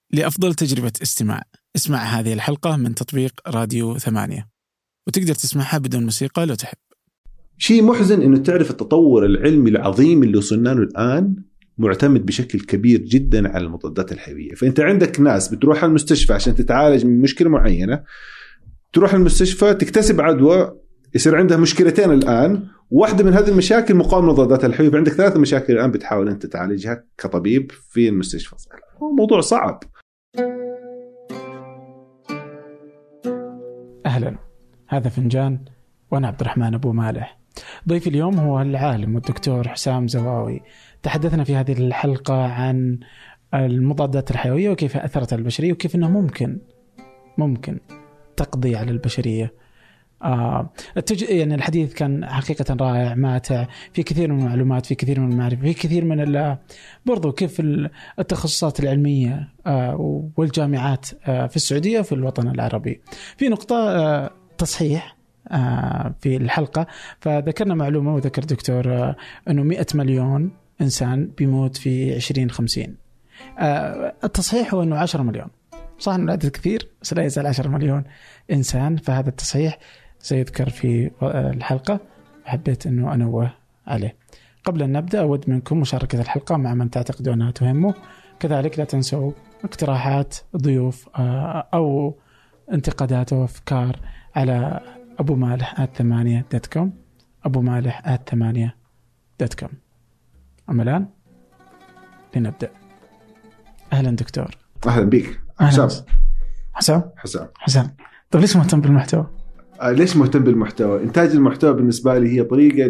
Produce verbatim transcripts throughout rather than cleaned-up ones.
لأفضل تجربة استماع. اسمع هذه الحلقة من تطبيق راديو ثمانية، وتقدر تسمعها بدون موسيقى لو تحب. شيء محزن إنه تعرف التطور العلمي العظيم اللي وصلنا له الآن معتمد بشكل كبير جدا على المضادات الحيوية. فأنت عندك ناس بتروح على المستشفى عشان تتعالج من مشكلة معينة، تروح المستشفى تكتسب عدوى، يصير عندها مشكلتين الآن، واحدة من هذه المشاكل مقاومة للمضادات الحيوية، عندك ثلاث مشاكل الآن بتحاول أنت تعالجها كطبيب في المستشفى. موضوع صعب. أهلا، هذا فنجان وأنا عبد الرحمن أبو مالح. ضيفي اليوم هو العالم والدكتور حسام زواوي. تحدثنا في هذه الحلقة عن المضادات الحيوية وكيف أثرت على البشرية، وكيف أنها ممكن ممكن تقضي على البشرية. آه التج... يعني الحديث كان حقيقة رائع، ماتع، في كثير من المعلومات، في كثير من المعرفة، في كثير من ال... برضو كيف التخصصات العلمية آه والجامعات آه في السعودية وفي الوطن العربي. في نقطة آه تصحيح آه في الحلقة، فذكرنا معلومة وذكر دكتور آه أنه مئة مليون إنسان بيموت في عشرين خمسين. آه التصحيح هو أنه عشرة مليون، صح أنه العدد كثير بس لا يزال عشرة مليون إنسان، فهذا التصحيح سيذكر في الحلقة، حبيت أنه أنوه عليه. قبل أن نبدأ أود منكم مشاركة الحلقة مع من تعتقدون أنها تهمه، كذلك لا تنسوا اقتراحات ضيوف أو انتقادات وأفكار على أبو مالح آت ثمانية دوت كوم أبو مالح آت ثمانية دوت كوم. أما الآن لنبدأ. أهلا دكتور. أهلا بك حسام. حسام حسام حسام طيب ليش مهتم بالمحتوى؟ آه ليش مهتم بالمحتوى؟ إنتاج المحتوى بالنسبة لي هي طريقة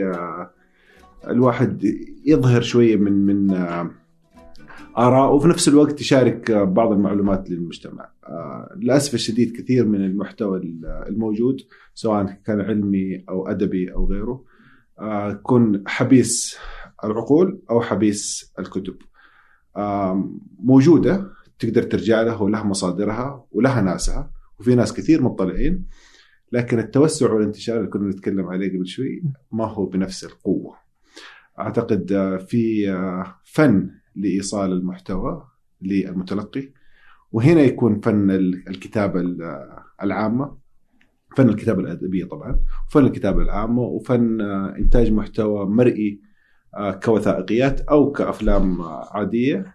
للواحد يظهر شوية من من آه آراء، وفي نفس الوقت يشارك آه بعض المعلومات للمجتمع. آه للأسف الشديد كثير من المحتوى الموجود سواء كان علمي أو أدبي أو غيره آه يكون حبيس العقول أو حبيس الكتب. آه موجودة، تقدر ترجع لها ولها مصادرها ولها ناسها، وفي ناس كثير مطلعين، لكن التوسع والانتشار اللي كنا نتكلم عليه قبل شوي ما هو بنفس القوة. أعتقد في فن لإيصال المحتوى للمتلقي، وهنا يكون فن الكتابة العامة، فن الكتابة الأدبية طبعا، وفن الكتابة العامة، وفن إنتاج محتوى مرئي كوثائقيات أو كأفلام عادية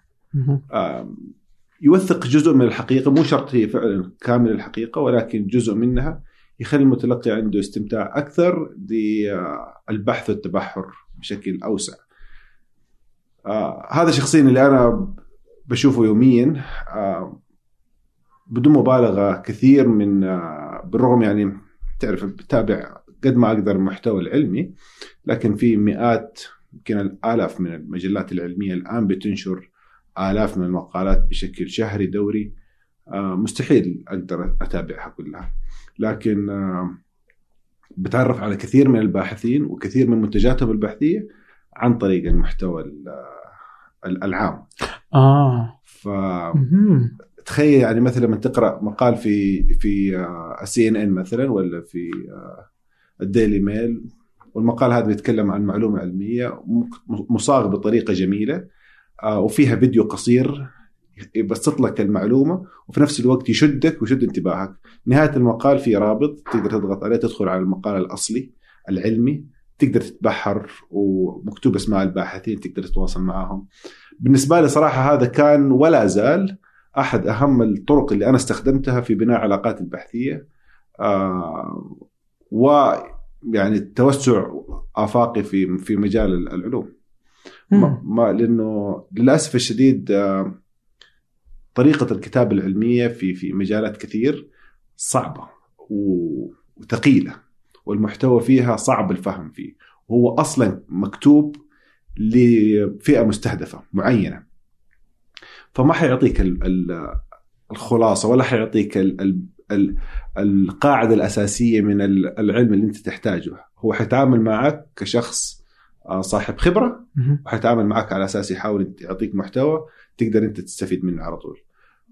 يوثق جزء من الحقيقة، مو شرط هي فعلا كامل الحقيقة، ولكن جزء منها يخلي المتلقي عنده استمتاع أكثر بالبحث والتبحر بشكل أوسع. آه هذا شخصيا اللي أنا بشوفه يوميا آه بدون مبالغة. كثير من آه بالرغم يعني تعرف بتابع قد ما أقدر المحتوى العلمي، لكن في مئات يمكن الآلاف من المجلات العلمية الآن بتنشر آلاف من المقالات بشكل شهري دوري. آه مستحيل أقدر أتابعها كلها، لكن آه بتعرف على كثير من الباحثين وكثير من منتجاتهم البحثية عن طريق المحتوى العام. آه فتخيل يعني مثلا من تقرأ مقال في في السي إن إن مثلا ولا في آه الديلي ميل، والمقال هذا بيتكلم عن معلومة علمية مصاغ بطريقة جميلة آه وفيها فيديو قصير يبسط لك المعلومة وفي نفس الوقت يشدك ويشد انتباهك. نهاية المقال في رابط تقدر تضغط عليه تدخل على المقال الأصلي العلمي، تقدر تتبحر ومكتوب اسماء الباحثين تقدر تتواصل معهم. بالنسبة لي صراحة هذا كان ولا زال أحد أهم الطرق اللي أنا استخدمتها في بناء علاقات البحثية آه ويعني التوسع آفاقي في في مجال العلوم. ما لأنه للأسف الشديد آه طريقة الكتابة العلمية في في مجالات كثير صعبة وثقيلة، والمحتوى فيها صعب الفهم فيه، وهو أصلا مكتوب لفئة مستهدفة معينة، فما حيعطيك الخلاصة ولا حيعطيك القاعدة الأساسية من العلم اللي أنت تحتاجه. هو حيتعامل معك كشخص صاحب خبرة، وحيتعامل معك على أساس يحاول يعطيك محتوى تقدر أنت تستفيد منه على طول.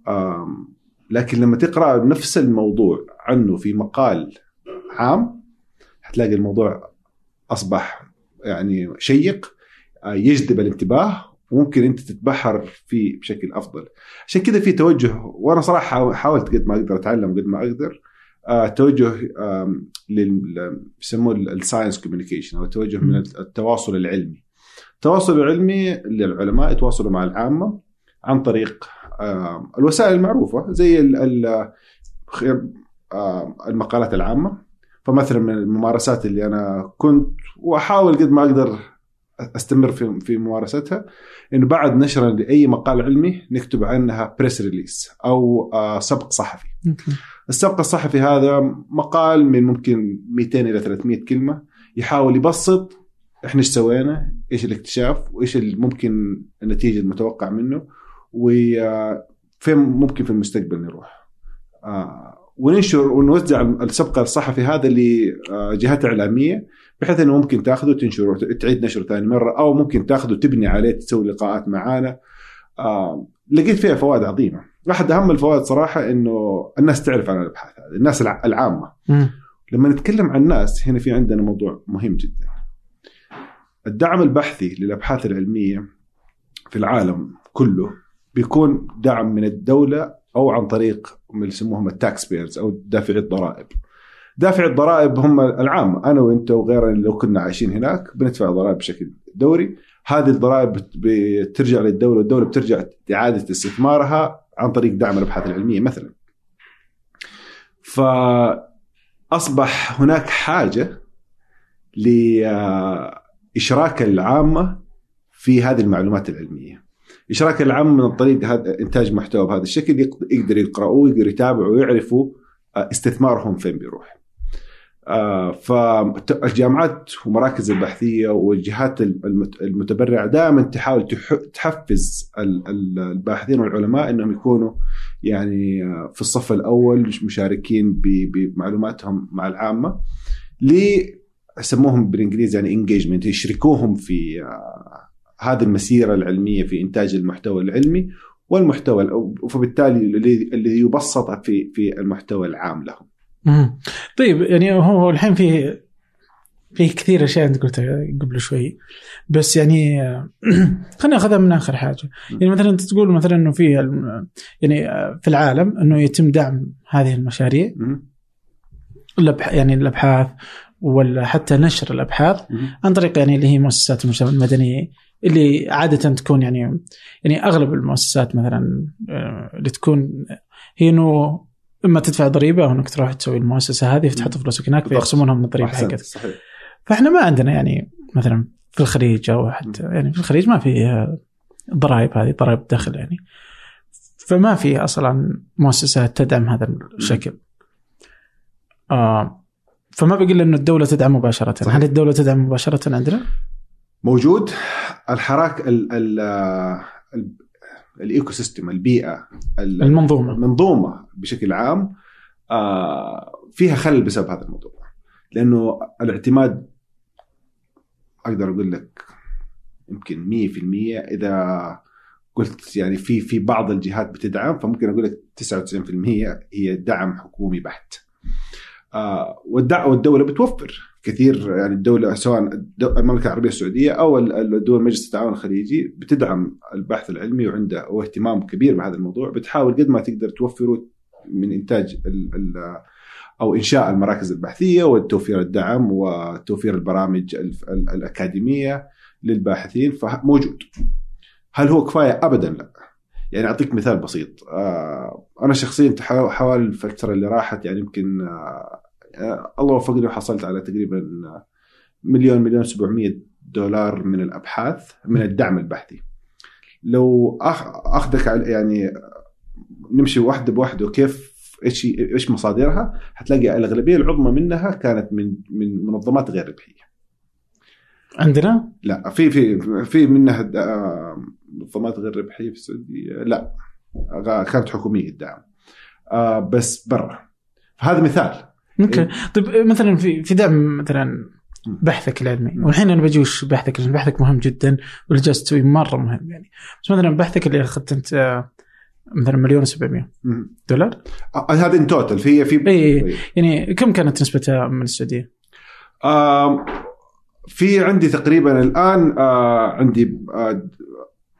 لكن لما تقرأ نفس الموضوع عنه في مقال عام هتلاقي الموضوع أصبح يعني شيق، يجذب الانتباه، وممكن أنت تتبحر فيه بشكل أفضل. عشان كذا في توجه، وأنا صراحة حاولت قد ما أقدر أتعلم قد ما أقدر آه توجه آه لل يسموه الساينس كوميونيكيشن، أو توجه من التواصل العلمي. التواصل العلمي للعلماء يتواصلوا مع العامة عن طريق آه الوسائل المعروفة زي ال ال آه المقالات العامة. فمثلا من الممارسات اللي أنا كنت وأحاول قد ما أقدر استمر في في ممارستها، انه بعد نشر لاي مقال علمي نكتب عنها بريس ريليس او آه سبق صحفي. مكي. السبق الصحفي هذا مقال من ممكن مئتين الى ثلاثمئة كلمه، يحاول يبسط احنا ايش سوينا، ايش الاكتشاف، وايش ممكن النتيجه المتوقع منه، وفين ممكن في المستقبل نروح. آه وننشر ونوزع السبق الصحفي هذا لجهات إعلامية، بحيث أنه ممكن تأخذه تنشره تعيد نشره ثاني مرة، أو ممكن تأخذه تبني عليه تسوي لقاءات معانا. آه لقيت فيها فوائد عظيمة. أحد أهم الفوائد صراحة أنه الناس تعرف عن الأبحاث هذه، الناس العامة. م. لما نتكلم عن الناس هنا في عندنا موضوع مهم جدا. الدعم البحثي للأبحاث العلمية في العالم كله بيكون دعم من الدولة أو عن طريق اللي يسموهم التاكس بيرز أو دافعي الضرائب. دافعي الضرائب هم العام، أنا وإنت وغيرنا لو كنا عايشين هناك بندفع ضرائب بشكل دوري. هذه الضرائب بترجع للدولة، والدولة بترجع إعادة استثمارها عن طريق دعم الأبحاث العلمية مثلا. فأصبح هناك حاجة لإشراك العامة في هذه المعلومات العلمية. إشراك العام من طريق هذا إنتاج محتوى بهذا الشكل، يقدر يقرأوه، يقدر يتابعوا ويعرفوا استثمارهم فين بيروح. فالجامعات ومراكز البحثية والجهات المتبرعة دائما تحاول تحفز الباحثين والعلماء أنهم يكونوا يعني في الصف الأول مشاركين بمعلوماتهم مع العامة، لي يسموهم بالإنجليزي يعني engagement، يشركوهم في هذه المسيرة العلمية في إنتاج المحتوى العلمي والمحتوى، فبالتالي اللي يبسط في في المحتوى العام لهم. مم. طيب يعني هو الحين في في كثير أشياء أنت قلتها قبل شوي، بس يعني خلينا نأخذها من آخر حاجة. يعني مثلا أنت تقول مثلا إنه في يعني في العالم إنه يتم دعم هذه المشاريع، يعني الأبحاث ولا حتى نشر الأبحاث عن طريق يعني اللي هي مؤسسات المجتمع المدني، اللي عادة تكون يعني يعني أغلب المؤسسات مثلا اللي تكون هي إنه إما تدفع ضريبة أو إنك تروح تسوي المؤسسة هذه فتحط فلوسك هناك فيخصمونها من الضريبة حقتك. فإحنا ما عندنا يعني مثلا في الخليج أو حتى يعني في الخليج ما في ضرائب، هذه ضرائب دخل يعني، فما في أصلا مؤسسات تدعم هذا الشكل. آه فما بقول إنه الدولة تدعم مباشرة. صحيح. هل الدولة تدعم مباشرة عندنا؟ موجود الحراك ال ال ال الإيكو سيستم، البيئة، المنظومة المنظومة بشكل عام فيها خلل بسبب هذا الموضوع، لأنه الاعتماد أقدر أقول لك يمكن مية في المية. إذا قلت يعني في في بعض الجهات بتدعم، فممكن أقول لك تسعة وتسعين بالمية هي دعم حكومي بحت. والدولة بتوفر كثير، يعني الدولة سواء المملكة العربية السعودية أو الدول مجلس التعاون الخليجي بتدعم البحث العلمي وعنده واهتمام كبير بهذا الموضوع. بتحاول قد ما تقدر توفره من إنتاج ال ال أو إنشاء المراكز البحثية وتوفير الدعم وتوفير البرامج الأكاديمية للباحثين، فموجود. هل هو كفاية؟ أبدا لا. يعني أعطيك مثال بسيط. أنا شخصيا حوالي الفترة اللي راحت يعني يمكن الله وفقني وحصلت على تقريبا مليون مليون سبعمية دولار من الأبحاث من الدعم البحثي. لو أخذك يعني نمشي واحدة بواحدة وكيف إيش إيش مصادرها، هتلاقي الأغلبية العظمى منها كانت من من منظمات غير ربحية. عندنا لا، في في في منها منظمات غير ربحية في السعودية، لا كانت حكومية الدعم بس برا. هذا مثال. اوكي. طيب مثلا في في دعم مثلا بحثك العلمي، والحين انا بجوش بحثك لأن بحثك مهم جدا واللي جالس تسويه مره مهم يعني، بس مثلا بحثك اللي اخذت انت مثلا مليون وسبعمية دولار، هذا ان توتال في في اي يعني كم كانت نسبتها من السعوديه؟ آه في عندي تقريبا الان آه عندي آه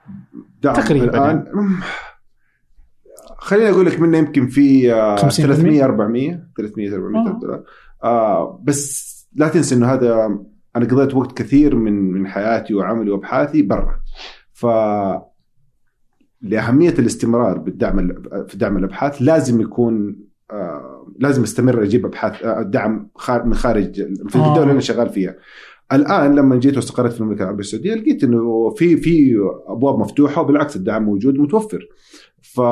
دعم تقريبا الآن يعني. خليني أقول لك منه يمكن في ثلاثمية أربعمية ثلاثمية أربعمية دولار. آه بس لا تنسى إنه هذا أنا قضيت وقت كثير من من حياتي وعملي وأبحاثي برا. ف لأهمية الاستمرار بالدعم في دعم الأبحاث لازم يكون آه لازم استمر أجيب أبحاث آه دعم خار من خارج في الدولة اللي أنا شغال فيها. الآن لما جيت واستقرت في المملكة العربية السعودية لقيت إنه في في أبواب مفتوحة وبالعكس الدعم موجود متوفر. ف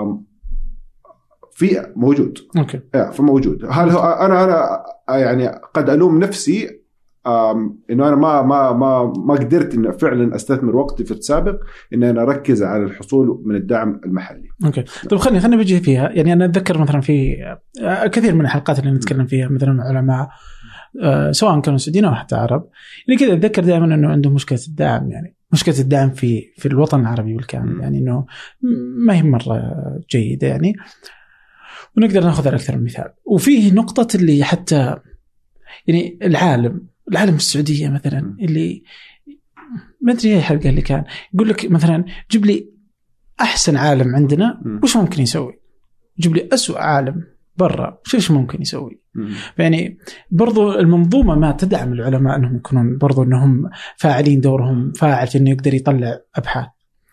في موجود اوكي فموجود. هل هو انا انا يعني قد الوم نفسي انه انا ما ما ما ما قدرت انه فعلا استثمر وقتي في السابق ان انا اركز على الحصول من الدعم المحلي. اوكي طيب خليني خليني بجي فيها. يعني انا اتذكر مثلا في كثير من الحلقات اللي نتكلم فيها مثلا مع علماء سواء كانوا سعوديين او حتى عرب، يعني كذا اتذكر دائما انه عندهم مشكله الدعم، يعني مشكله الدعم في في الوطن العربي بالكامل، يعني انه ما هي مره جيده يعني. ونقدر ناخذ على أكثر من مثال. وفيه نقطة اللي حتى يعني العالم العالم السعودية مثلا اللي ما أدري أي حلقة اللي كان يقول لك مثلا جيب لي أحسن عالم عندنا وش ممكن يسوي، جيب لي أسوأ عالم برا وش ممكن يسوي. يعني برضو المنظومة ما تدعم العلماء أنهم يكونون برضو أنهم فاعلين، دورهم فاعل في أنه يقدر يطلع أبحاث.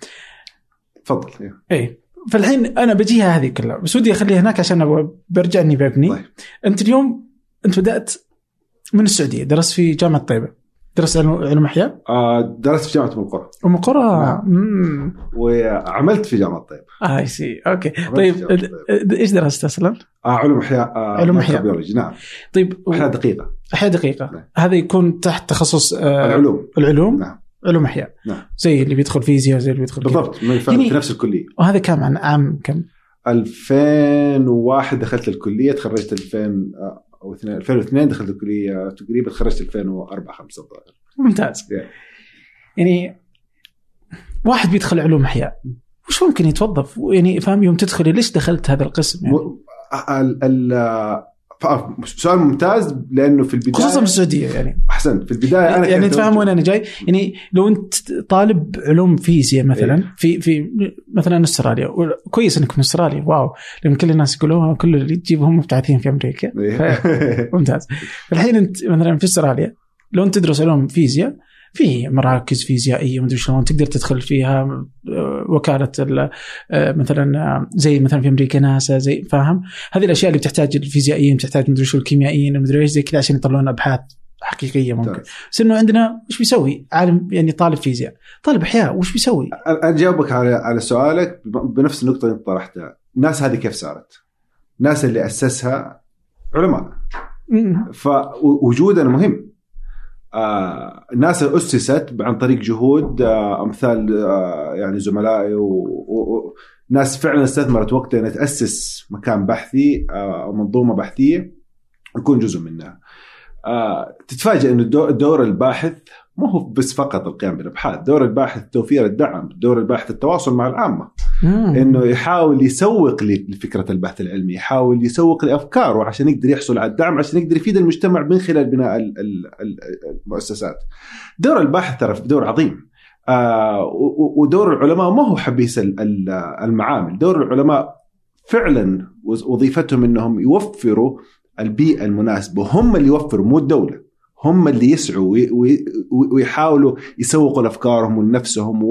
تفضل. إيه فالحين أنا بجيها هذه كلها بس ودي أخليها هناك عشان أبغى برجع إني ببني. طيب. أنت اليوم أنت بدأت من السعودية، درست في جامعة طيبة، درست علوم أحياء. آه درست في جامعة أم القرى. أم القرى. نعم. وعملت في جامعة طيبة. آه سي أوكي. طيب إيش درست أصلاً؟ آه علوم أحياء. آه علوم أحياء بيولوجي. نعم. طيب أحياء دقيقة. أحياء دقيقة. نعم. هذا يكون تحت تخصص آه العلوم. العلوم. نعم. علوم أحياء. نعم. زي اللي بيدخل فيزياء زي اللي بيدخل بالضبط من يعني في نفس الكلية. وهذا كم عن عام كم؟ ألفين وواحد دخلت الكلية، تخرجت ألفين أو اثنين ألفين واثنين دخلت الكلية تقريبا، تخرجت ألفين وأربعة خمسة الظاهر. ممتاز. yeah. يعني واحد بيدخل علوم أحياء وش ممكن يتوظف يعني فاهم يوم تدخلي ليش دخلت هذا القسم يعني؟ م... ال... ال... سؤال ممتاز لأنه في البداية خصوصا في السعودية يعني أحسن في البداية أنا يعني تفهم وين أنا جاي. يعني لو أنت طالب علوم فيزياء مثلا إيه؟ في في مثلا استراليا، كويس إنك من استراليا واو، لأن كل الناس يقولوا كل اللي تجيبهم مبتعثين في أمريكا إيه؟ ممتاز. الحين أنت مثلا في استراليا لو أنت تدرس علوم فيزياء في مراكز فيزيائية مدري شلون تقدر تدخل فيها وكالة مثلا زي مثلا في أمريكا ناسا زي فاهم هذه الأشياء اللي بتحتاج الفيزيائيين تحتاج مدري شو الكيميائيين مدري إيش زي كذا عشان يطلعون أبحاث حقيقية ممكن. بس إنه عندنا وش بيسوي عالم يعني طالب فيزياء طالب أحياء وش بيسوي؟ أجاوبك على على سؤالك بنفس النقطة اللي طرحتها. الناس هذه كيف صارت؟ الناس اللي أسسها علماء فوجودنا مهم. آه، الناس أسست عن طريق جهود آه، أمثال آه، يعني زملائي وناس فعلا استثمرت وقتها أن تأسس مكان بحثي أو آه، منظومة بحثية يكون جزء منها. آه، تتفاجأ أن دور الباحث مو هو بس فقط القيام بالأبحاث، دور الباحث توفير الدعم، دور الباحث التواصل مع العامة، إنه يحاول يسوق لفكرة البحث العلمي، يحاول يسوق لأفكاره عشان يقدر يحصل على الدعم عشان يقدر يفيد المجتمع من خلال بناء المؤسسات. دور الباحث ترى دور عظيم. آه ودور العلماء ما هو حبيس المعامل، دور العلماء فعلا وظيفتهم إنهم يوفروا البيئة المناسبة، هم اللي يوفروا مو الدولة، هم اللي يسعوا ويحاولوا يسوقوا لأفكارهم ولنفسهم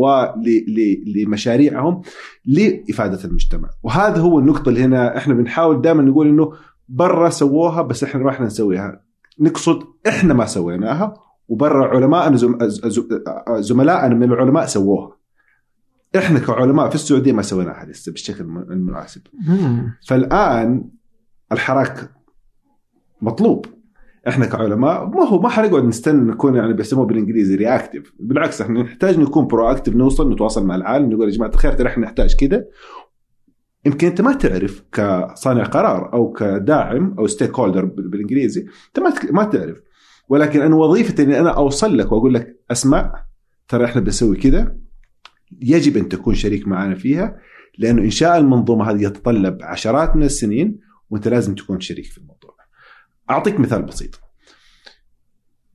ولمشاريعهم لإفادة المجتمع. وهذا هو النقطة اللي هنا إحنا بنحاول دائما نقول إنه برا سووها بس إحنا ما إحنا نسويها، نقصد إحنا ما سويناها وبرا علماء زملائنا من العلماء سووها، إحنا كعلماء في السعودية ما سويناها لسه بالشكل المناسب. فالآن الحراك مطلوب. احنا كعلماء ما هو ما حنقعد نستنى نكون يعني بيسموه بالانجليزي رياكتيف، بالعكس احنا نحتاج نكون برواكتيف، نوصل نتواصل مع العالم نقول يا جماعه الخير ترى احنا نحتاج كده. يمكن انت ما تعرف كصانع قرار او كداعم او ستيك هولدر بالانجليزي، انت ما ما تعرف، ولكن انا وظيفتي اني انا اوصل لك واقول لك اسمع ترى احنا بنسوي كده، يجب ان تكون شريك معنا فيها، لانه انشاء المنظومه هذه يتطلب عشرات من السنين وانت لازم تكون شريك في الموضوع. أعطيك مثال بسيط.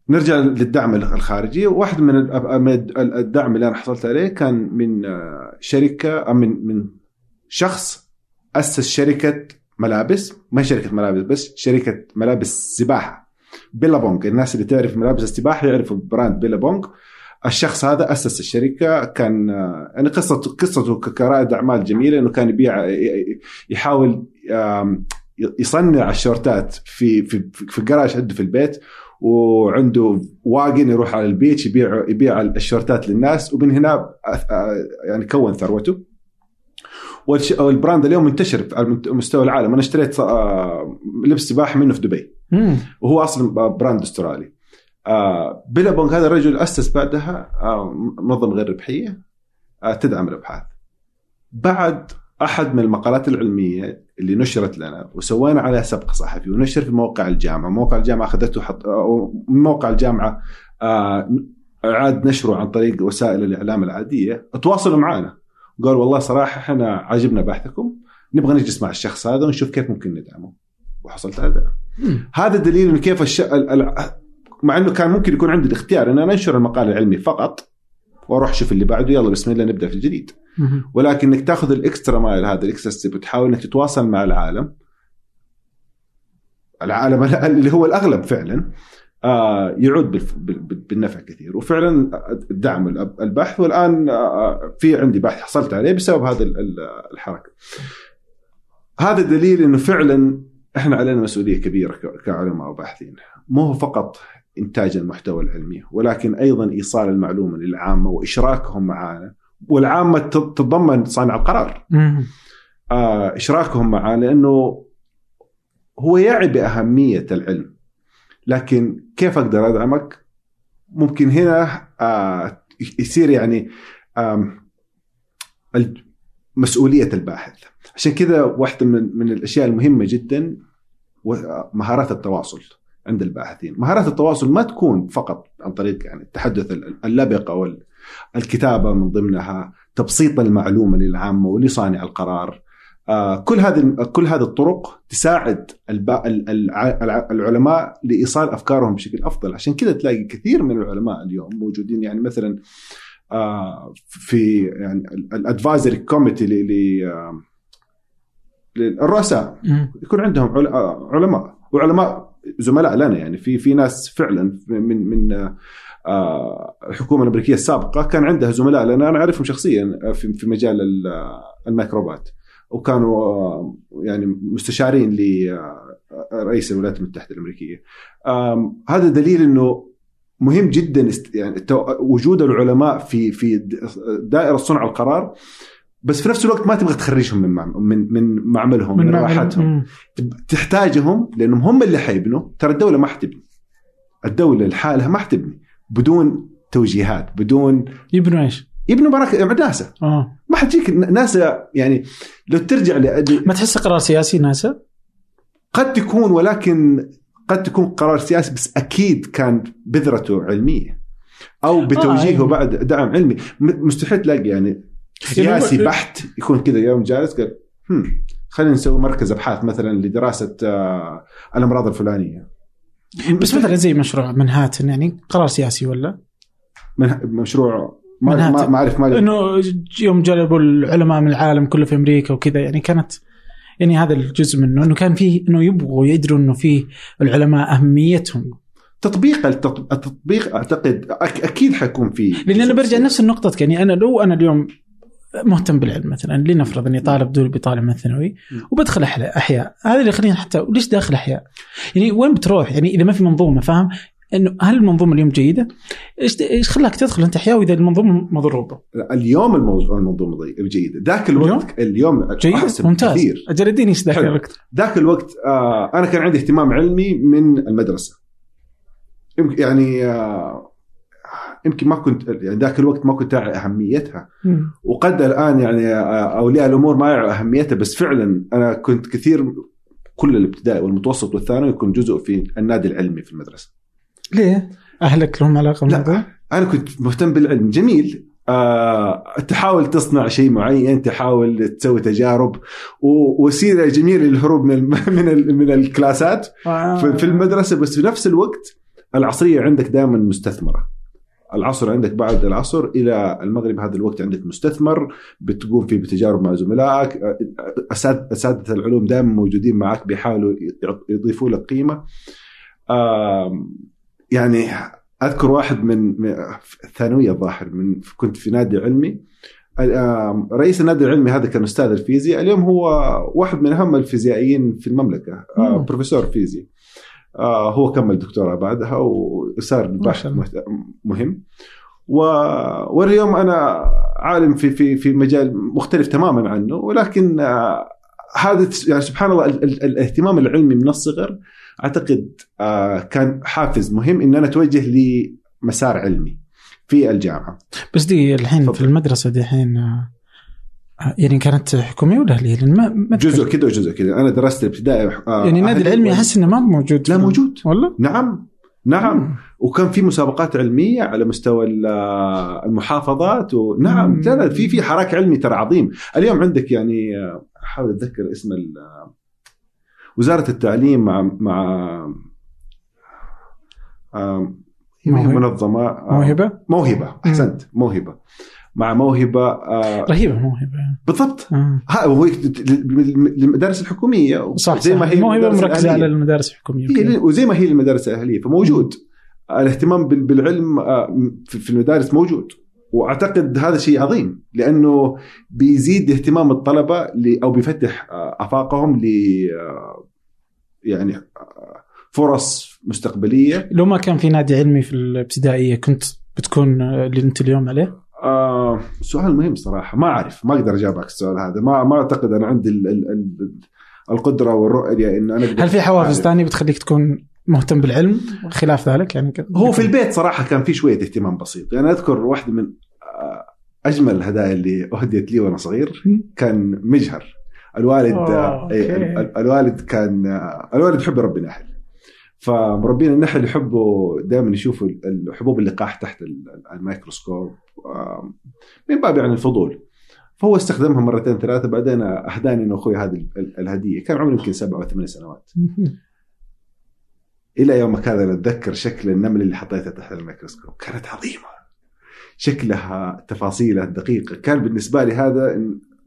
نرجع للدعم الخارجي. واحد من الدعم اللي أنا حصلت عليه كان من شركة من من شخص أسس شركة ملابس، ما شركة ملابس بس، شركة ملابس سباحة، بيلابونج. الناس اللي تعرف ملابس السباحة يعرفوا براند بيلابونج. الشخص هذا أسس الشركة، كان يعني قصة قصته كرائد أعمال جميلة، إنه كان يبيع يحاول يصنع الشورتات في في في الجراج عنده في البيت، وعنده واجن يروح على البيت يبيع يبيع الشورتات للناس، ومن هنا يعني كون ثروته. والبراند اليوم منتشر على مستوى العالم. أنا اشتريت لبس سباحة منه في دبي، وهو أصلا براند استرالي. بيلابونج هذا الرجل أسس بعدها منظمة غير ربحية تدعم الأبحاث. بعد أحد من المقالات العلمية اللي نشرت لنا وسوينا عليها سبق صحفي ونشر في موقع الجامعة، موقع الجامعة أخذته حط موقع الجامعة أعاد نشره عن طريق وسائل الإعلام العادية. تواصلوا معنا قال والله صراحة احنا عجبنا بحثكم، نبغى نجلس مع الشخص هذا ونشوف كيف ممكن ندعمه. وحصلت على دعم. هذا دليل إن كيف الش... مع إنه كان ممكن يكون عندي الاختيار إن أنا أنشر المقال العلمي فقط وأروح شوف اللي بعده، يلا بسم الله نبدأ في الجديد. ولكن إنك تأخذ الإكسترا مايل، هذا الإكسترا ستيب، وتحاول إنك تتواصل مع العالم العالم اللي هو الأغلب فعلا آه يعود بالنفع كثير. وفعلا دعم البحث، والآن آه في عندي بحث حصلت عليه بسبب هذا الحركة. هذا دليل إنه فعلا إحنا علينا مسؤولية كبيرة كعلماء وباحثين، مو هو فقط إنتاج المحتوى العلمي، ولكن أيضا إيصال المعلومة للعامة وإشراكهم معنا. والعامة تتضمن صانع القرار، آه إشراكهم معنا، لأنه هو يعي بأهمية العلم. لكن كيف أقدر أدعمك؟ ممكن هنا آه يصير يعني آه مسؤولية الباحث. عشان كذا واحدة من, من الأشياء المهمة جدا مهارات التواصل عند الباحثين. مهارات التواصل ما تكون فقط عن طريق يعني التحدث اللبق أو الكتابة، من ضمنها تبسيط المعلومة للعامة ولصانع القرار. آه كل هذه كل هذه الطرق تساعد العلماء لإيصال أفكارهم بشكل أفضل. عشان كذا تلاقي كثير من العلماء اليوم موجودين، يعني مثلا آه في يعني الادفايزري كوميتي للرؤساء يكون عندهم علماء وعلماء زملاء لنا. يعني في في ناس فعلا من من الحكومة الأمريكية السابقة كان عندها زملاء لنا، أنا أعرفهم شخصيا في في مجال الميكروبات، وكانوا يعني مستشارين لرئيس الولايات المتحدة الأمريكية. هذا دليل إنه مهم جدا يعني وجود العلماء في في دائرة صنع القرار، بس في نفس الوقت ما تبغى تخرجهم من من من معملهم من, من راحتهم. تحتاجهم لأنهم هم اللي حيبنوا. ترى الدولة ما حتبني، الدولة لحالها ما حتبني بدون توجيهات، بدون يبنوا ايش؟ يبنوا بركة ناسا. اه ما حتجيك ناسا. يعني لو ترجع لأدي ما تحس قرار سياسي ناسا؟ قد تكون، ولكن قد تكون قرار سياسي، بس أكيد كان بذرته علمية أو بتوجيهه آه بعد دعم علمي. مستحيل تلاقي يعني سياسي يعني بحت يكون كذا يوم جالس قال هم خلينا نسوي مركز أبحاث مثلا لدراسة آه الأمراض الفلانية. بس مثلا زي مشروع منهاتن، يعني قرار سياسي ولا من مشروع ما ما أعرف ما إنه يوم جلبوا العلماء من العالم كله في أمريكا وكذا، يعني كانت يعني هذا الجزء منه إنه كان فيه إنه يبغوا يدروا إنه فيه العلماء أهميتهم. تطبيق التطبيق أعتقد أكيد حيكون فيه، لأن أنا برجع نفس النقطة. يعني أنا لو أنا اليوم مهتم بالعلم مثلا، لنفرض اني طالب دول بطالب من الثانوي وبدخل احياء، هذا اللي يخليني حتى ليش داخل احياء؟ يعني وين بتروح؟ يعني اذا ما في منظومه، فاهم انه هل المنظومه اليوم جيده؟ ايش ايش خلاك تدخل انت احياء واذا المنظومه مضروبه؟ اليوم الموضوع المنظومه جيده، ذاك الوقت اليوم, اليوم جيد ممتاز كثير. اجل اديني ايش ذاك الوقت؟ ذاك الوقت آه انا كان عندي اهتمام علمي من المدرسه، يعني آه يمكن ما كنت يعني ذاك الوقت ما كنت أعي أهميتها، وقد الآن يعني أولياء الأمور ما يعرفوا أهميتها، بس فعلا أنا كنت كثير كل الابتدائي والمتوسط والثانوي يكون جزء في النادي العلمي في المدرسة. ليه؟ أهلك لهم علاقة بالموضوع؟ أنا كنت مهتم بالعلم. جميل، أه تحاول تصنع شيء معين، تحاول تسوي تجارب ووسيلة جميلة للهروب من من من الكلاسات في المدرسة، بس في نفس الوقت العصرية عندك دائما مستثمرة. العصر عندك بعد العصر إلى المغرب هذا الوقت عندك مستثمر بتقوم فيه بتجارب مع زملائك. أساتذة العلوم دائما موجودين معك بيحاولوا يضيفوا لك قيمة. يعني أذكر واحد من الثانوية الظاهر من كنت في نادي علمي، رئيس النادي العلمي هذا كان أستاذ الفيزياء، اليوم هو واحد من أهم الفيزيائيين في المملكة، بروفيسور فيزياء. هو كمل دكتوراه بعدها وصار باحث مهم. واليوم أنا عالم في في في مجال مختلف تماما عنه، ولكن هذا يعني سبحان الله الاهتمام العلمي من الصغر أعتقد كان حافز مهم إن أنا أتوجه لمسار علمي في الجامعة. بس دي الحين في المدرسة دي الحين يعني كانت حكومية ولا أهلية؟ ما جزء كده وجزء كده. أنا درست الابتدائي يعني النادي العلمي أحس إنه ما موجود. لا موجود والله. نعم نعم مم. وكان في مسابقات علمية على مستوى المحافظات ونعم لا في في حراك علمي ترى عظيم. اليوم عندك يعني أحاول أتذكر اسم وزارة التعليم مع مع منظمة موهبة موهبة أحسنت موهبة مع موهبة آه رهيبة موهبة بالضبط. ها هو المدارس الحكومية صح زي ما هي موهبة مركزة على المدارس الحكومية هي وزي ما هي المدارس الأهلية فموجود مم. الاهتمام بالعلم في المدارس موجود. وأعتقد هذا شيء عظيم لأنه بيزيد اهتمام الطلبة أو بيفتح آفاقهم ل يعني فرص مستقبلية. لو ما كان في نادي علمي في الابتدائية كنت بتكون اللي أنت اليوم عليه؟ آه سؤال مهم صراحة ما أعرف ما أقدر أجاوبك السؤال هذا. ما ما أعتقد أنا عندي ال ال ال القدرة والرؤية إن أنا هل في حوافز ثانية بتخليك تكون مهتم بالعلم خلاف ذلك يعني كده؟ هو في البيت صراحة كان في شوية اهتمام بسيط. يعني أذكر واحدة من أجمل الهدايا اللي أهديت لي وأنا صغير كان مجهر. الوالد أوه، الوالد كان الوالد يحب يربي نحل، فمربين النحل يحبوا دائما يشوفوا الحبوب اللقاح تحت الميكروسكوب من باب يعني الفضول. فهو استخدمها مرتين ثلاثة بعدين أهداني إنه أخوي هذه الهدية. كان عمري يمكن سبعة أو ثمان سنوات. إلى يومك هذا نتذكر شكل النمل اللي حطيتها تحت الميكروسكوب كانت عظيمة، شكلها تفاصيلها دقيقة. كان بالنسبة لي هذا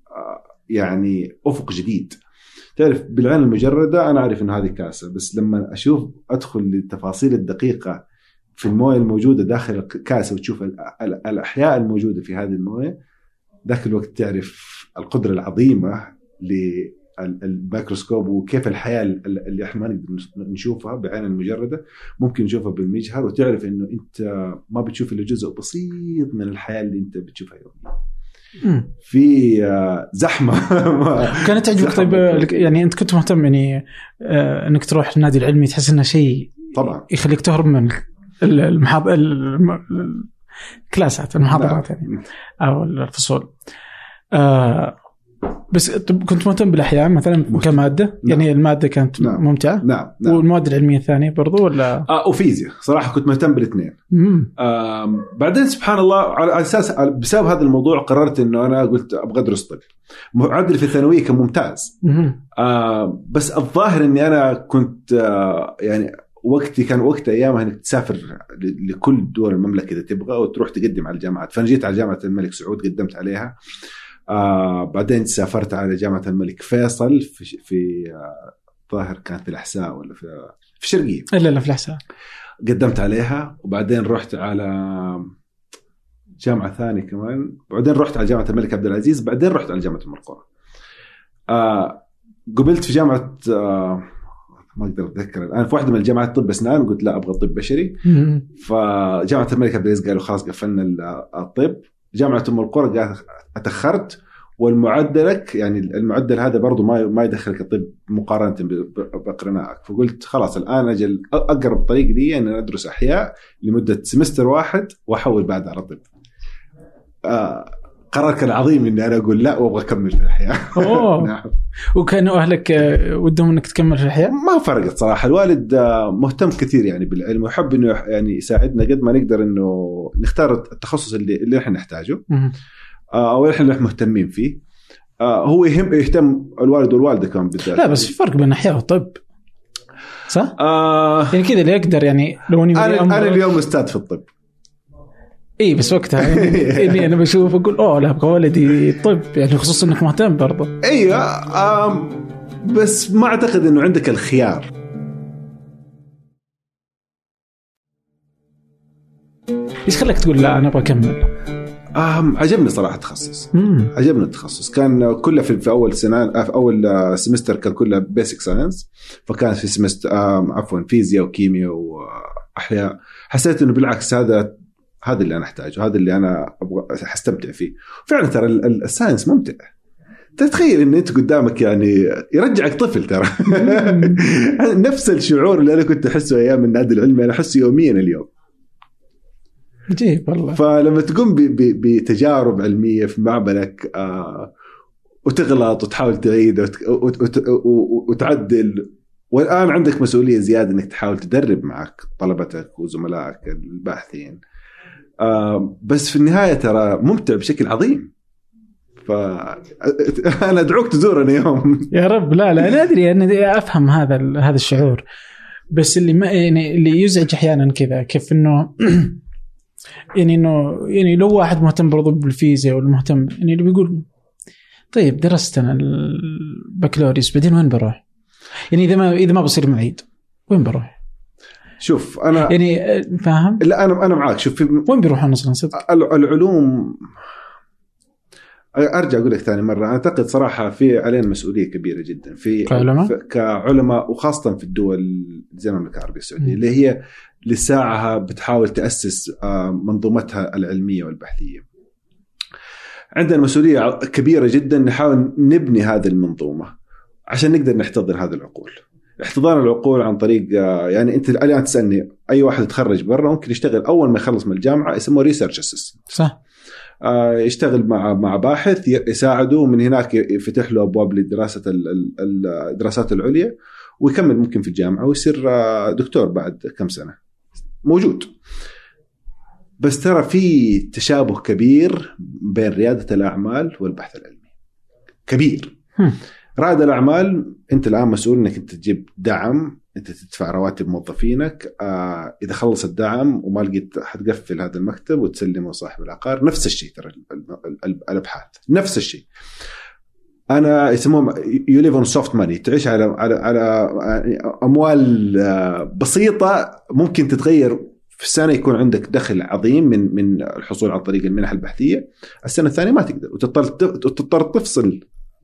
يعني أفق جديد. تعرف بالعين المجردة أنا أعرف إن هذه كاسة، بس لما أشوف أدخل للتفاصيل الدقيقة في الموية الموجودة داخل الكاسة وتشوف الأحياء الموجودة في هذه الموية، ذاك الوقت تعرف القدرة العظيمة للميكروسكوب وكيف الحياة اللي إحنا ما نقدر نشوفها بعين المجردة ممكن نشوفها بالمجهر، وتعرف إنه أنت ما بتشوف إلا جزء بسيط من الحياة اللي أنت بتشوفها يوميا. في زحمة. كانت تعجبك طيب يعني أنت كنت مهتم يعني أنك تروح النادي العلمي تحس إنه شيء طبعا يخليك تهرب من المحاضرات الكلاسات المحاضرات يعني أو الفصول آه بس كنت مهتم بالأحياء مثلا كمادة نعم. يعني المادة كانت نعم. ممتعة نعم. نعم. والمواد العلمية الثانية برضو ولا آه وفيزياء صراحة كنت مهتم بالاثنين. آه بعدين سبحان الله على أساس بسبب هذا الموضوع قررت إنه أنا قلت أبغى أدرس طب. معدل في الثانوية كان ممتاز آه بس الظاهر إني أنا كنت آه يعني وقتي كان وقت أيامها إنك تسافر لكل دول المملكة إذا تبغى وتروح تقدم على الجامعات. فأنا جيت على جامعة الملك سعود قدمت عليها. آه بعدين سافرت على جامعة الملك فيصل في في آه ظاهر كانت في الأحساء ولا في في الشرقية. إلا لا في الأحساء قدمت عليها. وبعدين رحت على جامعة ثانية كمان. بعدين رحت على جامعة الملك عبد العزيز. بعدين رحت على جامعة المرقورة. آه قبلت في جامعة آه ما أقدر أتذكر الآن في واحدة من الجامعات طب أسنان قلت لا أبغى طب بشري. فجامعة الملك عبد العزيز قالوا خلاص قفلنا الطب. جامعة أم القرى قالت أتأخرت والمعدلك يعني المعدل هذا برضو ما ما يدخلك الطب مقارنة بقرنائك. فقلت خلاص الآن أجل أقرب طريق لي أن أدرس أحياء لمدة سمستر واحد وأحول بعد على طب. آه قرار كان عظيم إني أنا أقول لا وأبغى أكمل في الأحياء. نعم. وكانوا أهلك ودهم إنك تكمل في الأحياء؟ ما فرقت صراحة. الوالد مهتم كثير يعني بالعلم ويحب إنه يعني يساعدنا قد ما نقدر إنه نختار التخصص اللي اللي إحنا نحتاجه أو إحنا مهتمين فيه. هو يهم يهتم الوالد والوالدة كمان بالذات. لا بس في فرق بين الأحياء والطب. صح؟ آه يعني كذا اللي يقدر يعني لو اني انا انا اليوم استاذ في الطب. اي بس وقتها يعني اللي انا بشوف اقول اوه لا ابغى ولدي طب، يعني خصوصا انك مهتم برضه. ايوه آه بس ما اعتقد انه عندك الخيار. ايش خلك تقول لا انا ابغى اكمل؟ آه عجبني صراحه تخصص. مم. عجبني التخصص. كان كله في, في اول سنه في اول سمستر كان كله بيسك ساينس، فكان في سمستر آه عفوا فيزياء وكيمياء واحياء. حسيت انه بالعكس هذا هذا اللي انا احتاجه، هذا اللي انا ابغى استمتع فيه. فعلا ترى الساينس ممتع. تتخيل ان انت قدامك يعني يرجعك طفل ترى. نفس الشعور اللي انا كنت احسه ايام النادي العلمي انا احسه يوميا اليوم. جيب والله. فلما تقوم بتجارب علميه في معملك آه وتغلط وتحاول تعيد وتعدل، والان عندك مسؤوليه زياده انك تحاول تدرب معك طلبتك وزملائك الباحثين. آه بس في النهايه ترى ممتع بشكل عظيم. فأنا أدعوك تزورنا يوم. يا رب. لا لا أنا أدري أنا أفهم هذا هذا الشعور، بس اللي ما يعني اللي يزعج أحيانا كذا كيف إنه يعني إنه يعني لو واحد مهتم برضو بالفيزياء ولا مهتم يعني اللي بيقول طيب درست أنا البكالوريوس بعدين وين بروح؟ يعني إذا ما إذا ما بصير معيد وين بروح؟ شوف أنا يعني فاهم؟ لا أنا أنا معاك. شوف وين بيروحون أصلاً صدق؟ العلوم أرجع أقول لك ثاني مرة، أعتقد صراحة في علينا مسؤولية كبيرة جدا في كعلماء, كعلماء وخاصة في الدول زي المملكة العربية السعودية اللي هي لساعها بتحاول تأسس منظومتها العلمية والبحثية. عندنا مسؤولية كبيرة جدا نحاول نبني هذه المنظومة عشان نقدر نحتضن هذه العقول. احتضان العقول عن طريق يعني أنت الآن تسألني أي واحد يتخرج برا ممكن يشتغل أول ما يخلص من الجامعة يسموه ريسيرش أسيستنت. صح. يشتغل مع مع باحث يساعده، من هناك يفتح له أبواب لدراسة الدراسات العليا ويكمل ممكن في الجامعة ويصير دكتور بعد كم سنة موجود. بس ترى في تشابه كبير بين ريادة الأعمال والبحث العلمي كبير. رائد الأعمال أنت الآن مسؤول أنك أنت تجيب دعم، أنت تدفع رواتب موظفينك، آه إذا خلص الدعم وما لقيت حتقفل هذا المكتب وتسلمه صاحب العقار. نفس الشيء ترى الأبحاث نفس الشيء. أنا يسموهم you live on soft money، تعيش على على على أموال بسيطة ممكن تتغير في السنة يكون عندك دخل عظيم من من الحصول عن طريق المنح البحثية. السنة الثانية ما تقدر وتضطر تضطر تفصل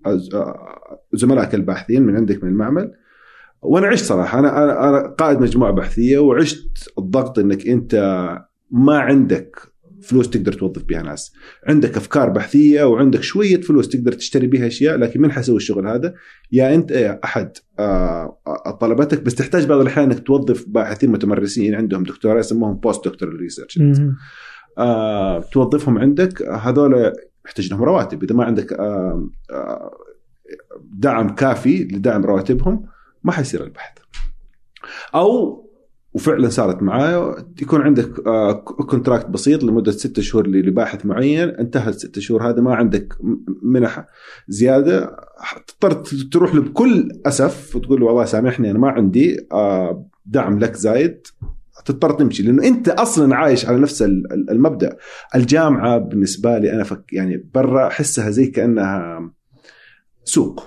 زملائك الباحثين من عندك من المعمل. وانا عشت صراحه انا انا قائد مجموعه بحثيه وعشت الضغط انك انت ما عندك فلوس تقدر توظف بها ناس، عندك افكار بحثيه وعندك شويه فلوس تقدر تشتري بها اشياء، لكن من حيسوي الشغل هذا؟ يا انت يا احد طلبتك، بس تحتاج بعض الاحيان انك توظف باحثين متمرسين عندهم دكتوراه يسموهم بوست دكتورال ريسيرش، توظفهم عندك. هذول يحتاج لهم رواتب، اذا ما عندك آه آه دعم كافي لدعم رواتبهم ما حيصير البحث. أو وفعلا صارت معايا يكون عندك كونتراكت بسيط لمدة ستة شهور لباحث معين، انتهت ستة شهور هذا ما عندك منح زيادة، تضطر تروح له بكل أسف وتقول له والله سامحني أنا ما عندي دعم لك زايد، تضطر تمشي لأنه أنت أصلا عايش على نفس المبدأ. الجامعة بالنسبة لي أنا فك يعني برا حسها زي كأنها سوق،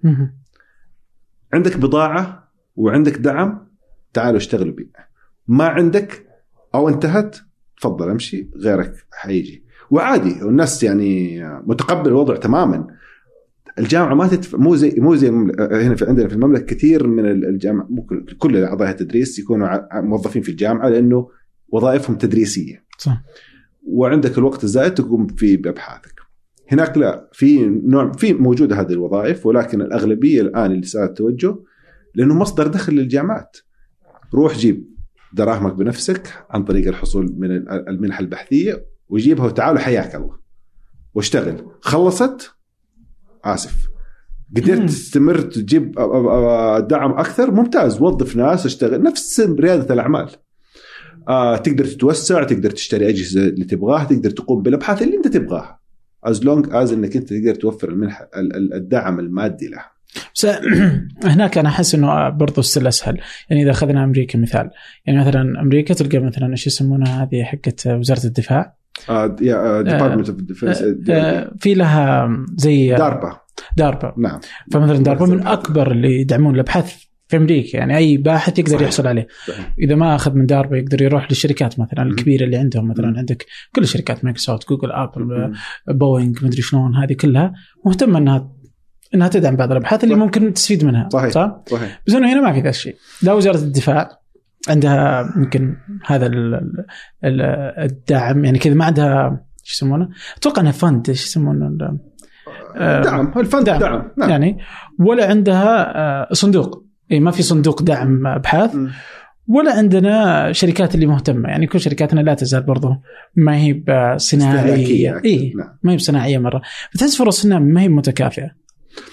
عندك بضاعة وعندك دعم تعالوا اشتغلوا بيه، ما عندك أو انتهت تفضل امشي غيرك حيجي. وعادي والناس يعني متقبل الوضع تماما. الجامعة ما تدفع، مو زي مو زي هنا في عندنا في المملكة كثير من الجامعة كل أعضاء التدريس يكونوا موظفين في الجامعة لأنه وظائفهم تدريسية صح. وعندك الوقت الزائد تقوم فيه بأبحاثك. هناك لا، في نوع في موجودة هذه الوظائف، ولكن الأغلبية الآن اللي صار التوجه لأنه مصدر دخل للجامعات. روح جيب دراهمك بنفسك عن طريق الحصول من المنحة البحثية وجيبها وتعالوا حياك الله واشتغل. خلصت آسف قدرت تستمر تجيب دعم أكثر ممتاز، وظف ناس اشتغل. نفس ريادة الأعمال، آه تقدر تتوسع، تقدر تشتري أجهزة اللي تبغاها، تقدر تقوم بالأبحاث اللي أنت تبغاها as long as إنك أنت تقدر توفر المنحة الدعم المادي لها. بس هناك أنا أحس إنه برضو السل أسهل. يعني إذا أخذنا أمريكا مثال، يعني مثلا أمريكا تلقى مثلا إيش يسمونها هذه حقة وزارة الدفاع، آه يا Department of Defense، آه في لها زي داربا. داربا نعم. فمثلا داربا من أكبر اللي يدعمون الأبحاث في أمريكا، يعني أي باحث يقدر صحيح. يحصل عليه صحيح. إذا ما أخذ من داربا يقدر يروح للشركات مثلا الكبيرة اللي عندهم، مثلا م. عندك كل الشركات مايكروسوفت، جوجل، أبل، بوينغ، مدري شلون، هذه كلها مهتمة أنها انها تدعم بعض الابحاث اللي ممكن تستفيد منها. صحيح. صح؟ صحيح. بس انه هنا ما في ذا الشيء. لا وزاره الدفاع عندها يمكن هذا الدعم، يعني كذا ما عندها ايش يسمونه، اتوقع انها فند، ايش يسمونه، دعم. الفند دعم, دعم. نعم. يعني ولا عندها صندوق، اي ما في صندوق دعم ابحاث م. ولا عندنا شركات اللي مهتمه. يعني كل شركاتنا لا تزال برضه ما هي صناعيه، اي نعم. ما هي صناعيه مره، بتحس فرصنا ما هي متكافئه.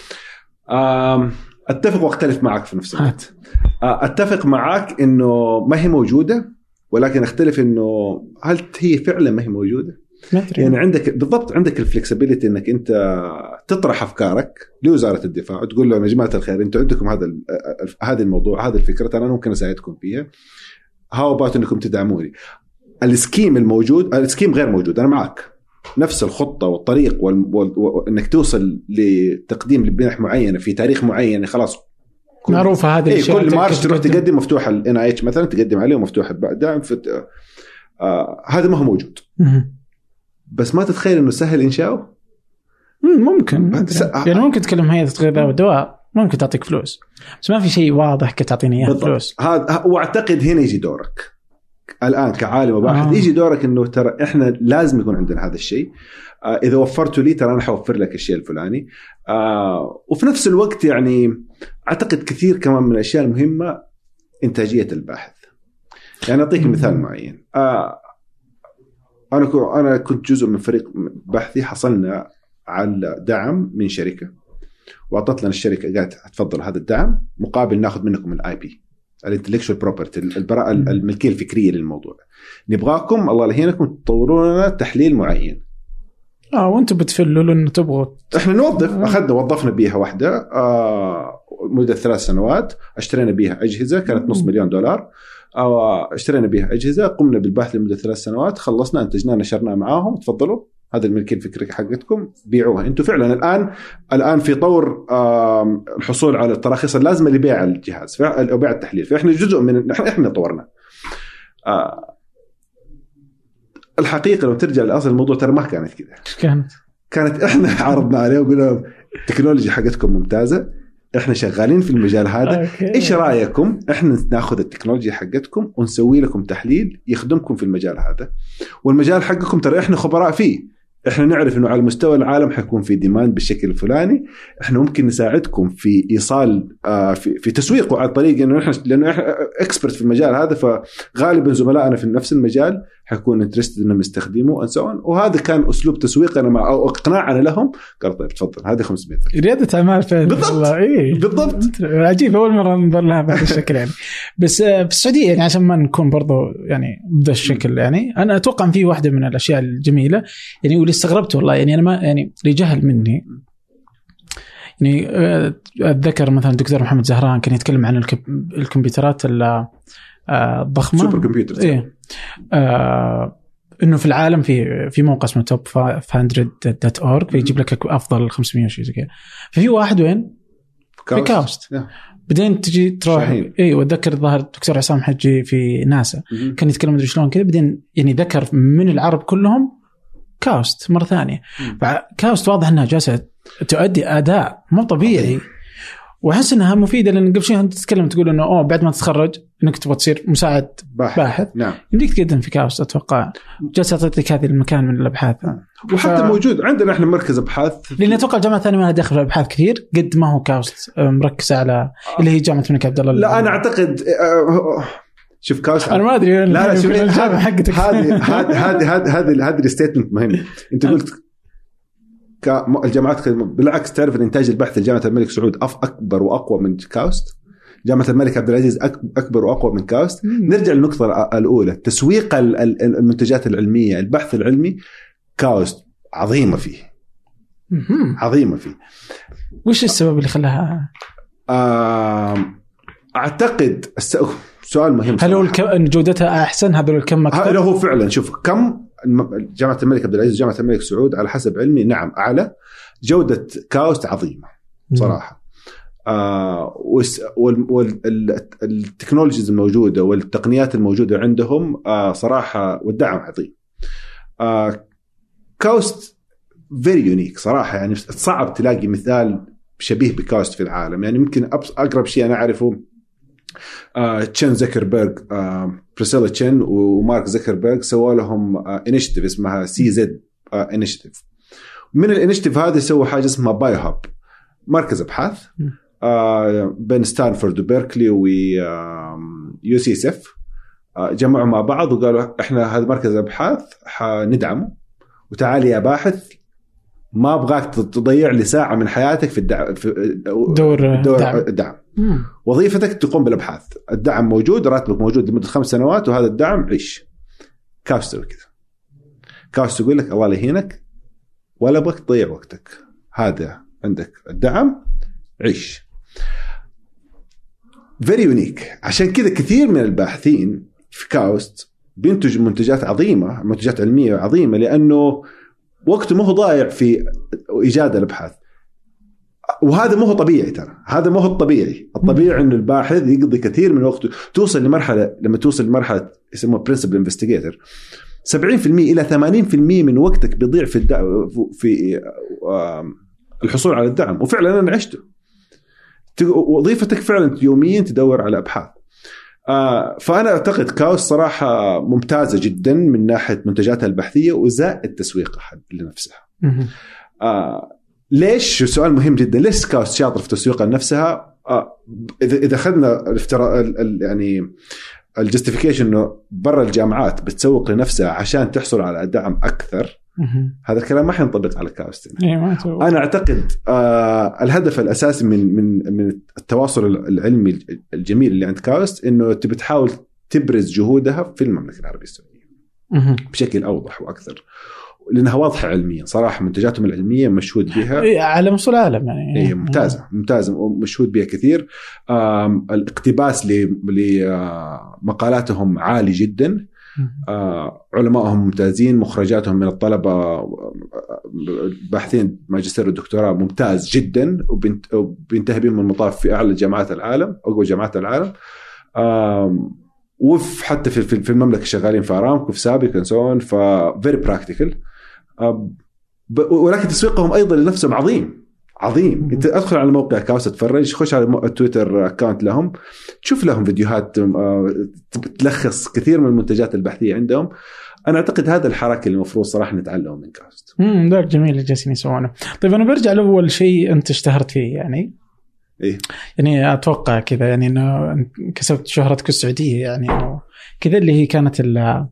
أتفق واختلف معك في نفس الوقت. أتفق معك إنه ما هي موجودة، ولكن أختلف إنه هل هي فعلا ما هي موجودة. يعني عندك بالضبط عندك الفلكسبيليتي إنك أنت تطرح أفكارك لوزارة الدفاع وتقول لهم يا جماعة الخير أنتوا عندكم هذا هذا الموضوع، هذه الفكرة، أنا ممكن أساعدكم فيها، هاو أباوت إنكم تدعموني. السكيم الموجود، السكيم غير موجود، أنا معك، نفس الخطة والطريق وإنك توصل لتقديم لبنح معينة في تاريخ معين خلاص معروفة هذه الأشياء. كل مارش تروح تقدم مفتوح ال إن آي إتش مثلا تقدم عليه ومفتوح الدعم، آه هذا ما هو موجود. بس ما تتخيل إنه سهل إنشاؤه. ممكن س... يعني ممكن تكلم هيئة الغذاء والدواء ممكن تعطيك فلوس، بس ما في شيء واضح كتعطيني إياه فلوس. هذا واعتقد هنا يجي دورك الآن كعالم وباحث. آه. يجي دورك إنه ترى إحنا لازم يكون عندنا هذا الشيء. آه إذا وفرته لي ترى أنا حوفر لك الشيء الفلاني. آه وفي نفس الوقت يعني أعتقد كثير كمان من الأشياء المهمة إنتاجية الباحث. يعني أعطيك مثال معين. آه أنا أنا كنت جزء من فريق بحثي، حصلنا على دعم من شركة وأعطت لنا الشركة قالت تفضل هذا الدعم مقابل ناخذ منكم الآي بي، الانتلكشوال بروبرتي، البراءة الملكية الفكرية للموضوع. نبغاكم الله لهينكم تطوروا لنا تحليل معين. اه وانتم بتفلوا لانه تبغوا احنا نوظف. آه. اخذنا وظفنا بيها واحدة آه مدة ثلاث سنوات، اشترينا بيها أجهزة كانت نص مليون دولار. آه اشترينا بيها أجهزة، قمنا بالبحث لمدة ثلاث سنوات، خلصنا انتجنا نشرنا معاهم، تفضلوا هذا الملكية الفكرية حقتكم بيعوها. انتم فعلا الآن الآن في طور آه الحصول على التراخيص اللازمة لبيع الجهاز أو بيع التحليل، فإحنا جزء من احنا احنا طورنا. آه الحقيقة لو ترجع لأصل الموضوع ترى ما كانت كده. كانت كانت احنا عرضنا عليه وقلنا التكنولوجيا حقتكم ممتازة، احنا شغالين في المجال هذا، أوكي. ايش رأيكم احنا ناخذ التكنولوجيا حقتكم ونسوي لكم تحليل يخدمكم في المجال هذا، والمجال حقكم ترى احنا خبراء فيه، احنا نعرف انه على مستوى العالم حيكون في ديماند بالشكل الفلاني، احنا ممكن نساعدكم في ايصال آه في, في تسويقه على طريق انه احنا لانه احنا اكسبرت في المجال هذا، فغالبا زملائنا في نفس المجال حيكون انترستد انهم يستخدموه انسون. وهذا كان اسلوب تسويقنا مع او اقناعنا لهم. قال طيب تفضل هذه خمسمية رياده اعمال فعلا. بالضبط إيه. بالضبط عجيب، اول مره ننظر لها بهذا الشكل يعني. بس في السعوديه يعني عشان ما نكون برضو يعني بهذا الشكل، يعني انا اتوقع ان في واحده من الاشياء الجميله يعني واللي استغربت والله، يعني انا ما يعني لجهل مني يعني اتذكر مثلا الدكتور محمد زهران كان يتكلم عن الكمبيوترات الضخمه سوبر كمبيوتر. ايه آه انه في العالم في في موقع اسمه توب خمسمية دوت أورج فيجيب لك افضل خمسمية شيء زي كذا. ففي واحد وين في كاوست yeah. بعدين تجي تروح اي واتذكر الظاهر الدكتور عصام حجي في ناسا mm-hmm. كان يتكلم مدري شلون كذا، بعدين يعني ذكر من العرب كلهم كاوست مره ثانيه. mm-hmm. فكاوست واضح انها جالسه تؤدي اداء مو طبيعي okay. وأحس إنها مفيدة، لأن قبل شيء أنت تتكلم تقول إنه أوه بعد ما تتخرج إنك تبغى تصير مساعد باحث, باحث. نعم. يمديك تقدم في كاوست أتوقع جالسة تعطيك هذه المكان من الأبحاث. نعم. وحتى ف... موجود عندنا إحنا مركز أبحاث، لأن أتوقع الجامعة الثانية ما داخل في أبحاث كثير قد ما هو كاوست مركز على آه. اللي هي جامعة الملك عبد الله. لا أنا أعتقد شوف كاوست أنا ما أدري. لا لا شوف الجامعة حقتك هذه هذه هذه هذه هذه الستيتمنت مهم. أنت قلت الجامعات بالعكس، تعرف ان انتاج البحث لجامعه الملك سعود اكبر واقوى من كاوست، جامعه الملك عبد العزيز اكبر واقوى من كاوست. نرجع للنقطه الاولى، تسويق المنتجات العلميه، البحث العلمي كاوست عظيمه فيه عظيمة فيه. وش السبب اللي خلاها؟ أعتقد سؤال مهم. هل هو الكم جودتها أحسن؟ هذا الكم أكثر؟ هو فعلا شوف كم جامعة الملك عبد العزيز وجامعة الملك سعود على حسب علمي نعم أعلى جودة. كاوست عظيمة صراحة. آه والتكنولوجيز الموجودة والتقنيات الموجودة عندهم آه صراحة والدعم عظيم. آه كاوست very unique صراحة، يعني صعب تلاقي مثال شبيه بكاوست في العالم. يعني ممكن أقرب شيء أنا أعرفه آه تشين زكربيرج، آه بريسيلا تشين ومارك زكربيرج سووا لهم آه انيشيتيف اسمها سي زد آه انيشيتيف. من الانيشيتيف هذا سووا حاجة اسمها بايو هاب، مركز أبحاث آه بين ستانفورد وبيركلي ويو سي اس اف. آه جمعوا مع بعض وقالوا إحنا هذا مركز أبحاث حندعمه، وتعالي يا باحث ما أبغاك تضيع لي ساعة من حياتك في الدعم في دور, دور دعم. الدعم. وظيفتك تقوم بالأبحاث، الدعم موجود، راتبك موجود لمدة خمس سنوات، وهذا الدعم عيش. كاوست كذا، كاوست يقول لك الله يهينك ولا أبغاك تضيع وقتك، هذا عندك الدعم عيش. very unique. عشان كذا كثير من الباحثين في كاوست بينتج منتجات عظيمة، منتجات علمية عظيمة، لأنه وقته ما هو ضايع في إيجاد الأبحاث. وهذا ما هو طبيعي، ترى هذا ما هو الطبيعي. الطبيعي إنه الباحث يقضي كثير من وقته، توصل لمرحلة لما توصل لمرحلة يسموها principal investigator سبعين بالمئة إلى ثمانين بالمئة من وقتك بيضيع في الدعم في الحصول على الدعم. وفعلا أنا عشته. وظيفتك فعلا يوميا تدور على أبحاث. آه فأنا أعتقد كاوست صراحة ممتازة جدا من ناحية منتجاتها البحثية وزائد تسويقها لنفسها. آه ليش؟ سؤال مهم جدا. ليش كاوست شاطر في تسويقها لنفسها؟ آه إذا إذا أخذنا الافتراء يعني الجستيفيكيشن إنه برا الجامعات بتسوق لنفسها عشان تحصل على دعم أكثر، هذا الكلام ما حينطبق على كاوست. أنا أعتقد آه الهدف الأساسي من من من التواصل العلمي الجميل اللي عند كاوست إنه تبي تحاول تبرز جهودها في المملكة العربية السعودية بشكل أوضح وأكثر، لأنها واضحة علميا صراحة. منتجاتهم العلمية مشهود بها على مستوى العالم، يعني هي ممتازة ممتازة ومشهود بها كثير. الاقتباس لمقالاتهم عالي جدا، آه، علمائهم ممتازين، مخرجاتهم من الطلبة باحثين ماجستير والدكتوراه ممتاز جدا، وبينتهي بهم المطاف في أعلى جامعات العالم، أقوى جامعات العالم. آه، وف حتى في في المملكة شغالين في أرامكو في سابق كنسون، ف very practical. آه، ولكن تسويقهم أيضا لنفسهم عظيم عظيم. انت ادخل على موقع كاوست تفرج، خش على التويتر اكاونت لهم، تشوف لهم فيديوهات تلخص كثير من المنتجات البحثيه عندهم. انا اعتقد هذا الحركه اللي المفروض صراحه نتعلمه من كاوست. امم ده جميل اللي جالسين يسوونه. طيب انا برجع لاول شيء انت اشتهرت فيه، يعني ايه يعني اتوقع كذا، يعني انه كسبت شهرتك السعوديه، يعني كذا اللي هي كانت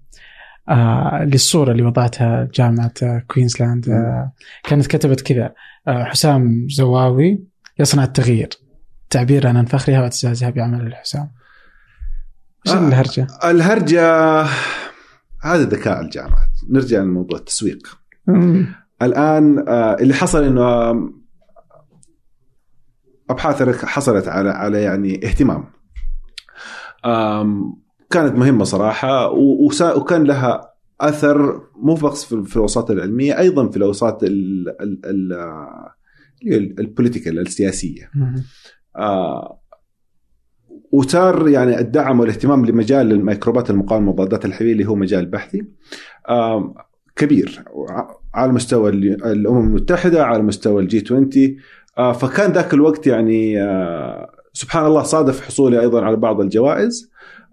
آه للصورة اللي وضعتها جامعة كوينزلاند، آه كانت كتبت كذا: آه حسام زواوي يصنع التغيير، تعبير عن فخرها واعتزازها بعمل الحسام. ايش آه الهرجة؟ الهرجة هذا ذكاء الجامعات. نرجع لموضوع التسويق. مم. الآن آه اللي حصل إنه أبحاث حصلت على على يعني اهتمام، كانت مهمة صراحة، وكان لها أثر مو بس في الأوساط العلمية، أيضا في الأوساط البوليتيكال السياسية. آه وصار يعني الدعم والاهتمام لمجال الميكروبات المقاومة مضادات الحيوية اللي هو مجال بحثي آه كبير على مستوى الأمم المتحدة، على مستوى الجي عشرين. آه فكان ذاك الوقت يعني آه سبحان الله صادف حصولي أيضا على بعض الجوائز،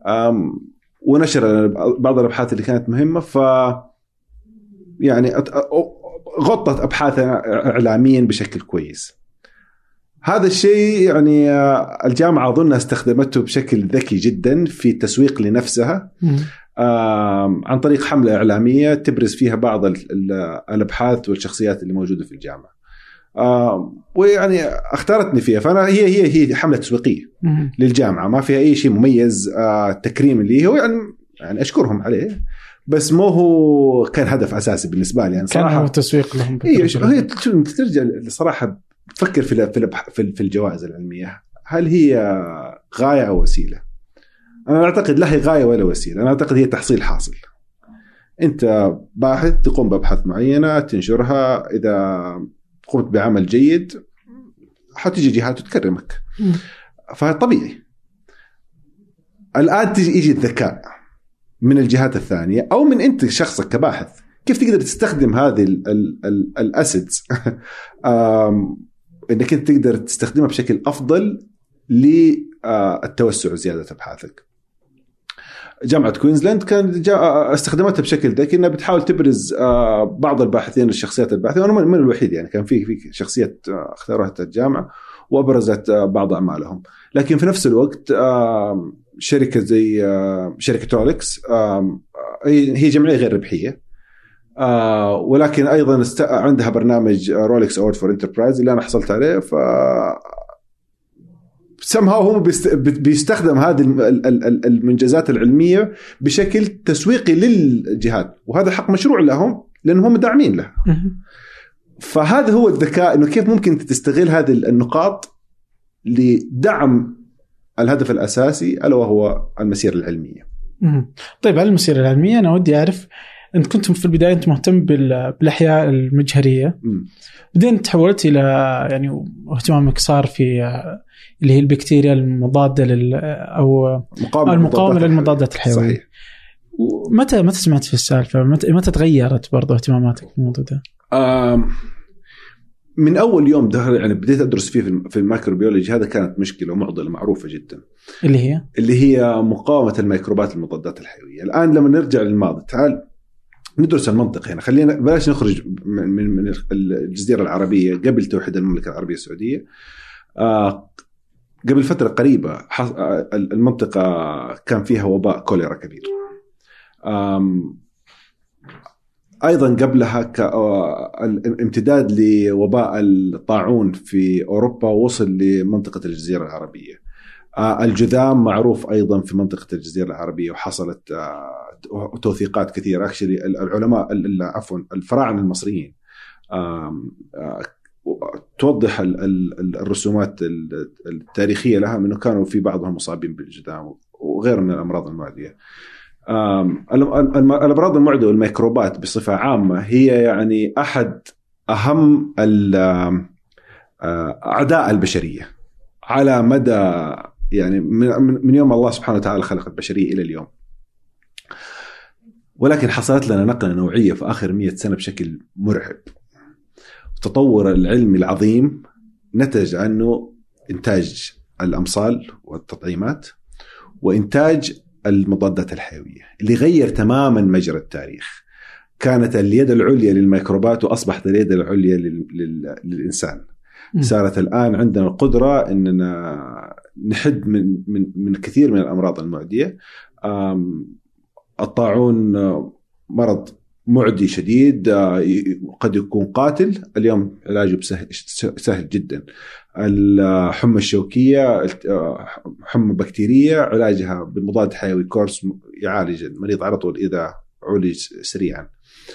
ونشر بعض الأبحاث اللي كانت مهمة، ف يعني غطت أبحاث إعلاميا بشكل كويس. هذا الشيء يعني الجامعة أظنها استخدمته بشكل ذكي جدا في التسويق لنفسها عن طريق حملة إعلامية تبرز فيها بعض الأبحاث والشخصيات اللي موجودة في الجامعة، آه ويعني اختارتني فيها. فأنا هي هي هي حملة تسويقية للجامعة، ما فيها أي شيء مميز، آه تكريم اللي هو يعني يعني أشكرهم عليه، بس مو هو كان هدف أساسي بالنسبة لي يعني صراحة. كان هو تسويق لهم. إيه هي ترجع صراحة تفكر في في في الجوائز العلمية، هل هي غاية أو وسيلة؟ أنا أعتقد لا هي غاية ولا وسيلة، أنا أعتقد هي تحصيل حاصل. أنت باحث تقوم بأبحاث معينة تنشرها، إذا قمت بعمل جيد حتيجي جهات تكرمك، فطبيعي. الآن تيجي يجي الذكاء من الجهات الثانية أو من أنت شخصك كباحث، كيف تقدر تستخدم هذه الأسيدز إنك أنت تقدر تستخدمها بشكل أفضل للتوسع وزيادة أبحاثك. جامعة كوينزلاند كانت استخدمتها بشكل ذكي إنها بتحاول تبرز بعض الباحثين الشخصيات الباحثين، وأنا من الوحيد يعني كان في في شخصيات اختارتها الجامعة وأبرزت بعض أعمالهم. لكن في نفس الوقت شركة زي شركة رولكس هي جمعية غير ربحية، ولكن أيضا عندها برنامج رولكس أورد فور انتربرايز اللي أنا حصلت عليه، ف سمها هم بيستخدم هذه المنجزات العلمية بشكل تسويقي للجهات، وهذا حق مشروع لهم لأنهم داعمين له. فهذا هو الذكاء، إنه كيف ممكن تستغل هذه النقاط لدعم الهدف الأساسي ألا وهو المسيرة العلمية. طيب على المسيرة العلمية أنا ودي أعرف، أنت كنت في البداية أنت مهتم بالأحياء المجهرية، بعدين تحولت إلى يعني اهتمامك صار في اللي هي البكتيريا المضادة لل أو مقاومة المقاومة للمضادات الحيوية. صحيح. ومتى متى سمعت في السالفة؟ متى متى تغيرت برضه اهتماماتك في الموضوع ده؟ من أول يوم ده يعني بديت أدرس فيه في الميكروبيولوجي، هذا كانت مشكلة ومعضلة معروفة جدا اللي هي اللي هي مقاومة الميكروبات المضادات الحيوية. الآن لما نرجع للماضي، تعال ندرس المنطق هنا، خلينا بلاش نخرج من من الجزيرة العربية قبل توحيد المملكة العربية السعودية. آه قبل فترة قريبة المنطقة كان فيها وباء كوليرا كبير. أيضا قبلها الامتداد لوباء الطاعون في أوروبا وصل لمنطقة الجزيرة العربية. الجذام معروف أيضا في منطقة الجزيرة العربية، وحصلت توثيقات كثيرة. أكشلي العلماء عفوا الفراعنة المصريين توضح الرسومات التاريخية لها أنه كانوا في بعضهم مصابين بالجذام وغير من الأمراض المعدية. الأمراض المعدية والميكروبات بصفة عامة هي يعني أحد أهم أعداء البشرية على مدى يعني من يوم الله سبحانه وتعالى خلق البشرية إلى اليوم. ولكن حصلت لنا نقلة نوعية في آخر مئة سنة بشكل مرعب. التطور العلمي العظيم نتج عنه إنتاج الأمصال والتطعيمات وإنتاج المضادات الحيوية اللي غير تماما مجرى التاريخ. كانت اليد العليا للميكروبات وأصبحت اليد العليا للإنسان. صارت الآن عندنا القدرة إننا نحد من من من كثير من الأمراض المعدية. الطاعون مرض معدي شديد، قد يكون قاتل، اليوم علاجه سهل جدا. الحمى الشوكية حمى بكتيرية علاجها بالمضاد حيوي كورس يعالج المريض على طول إذا عولج سريعا.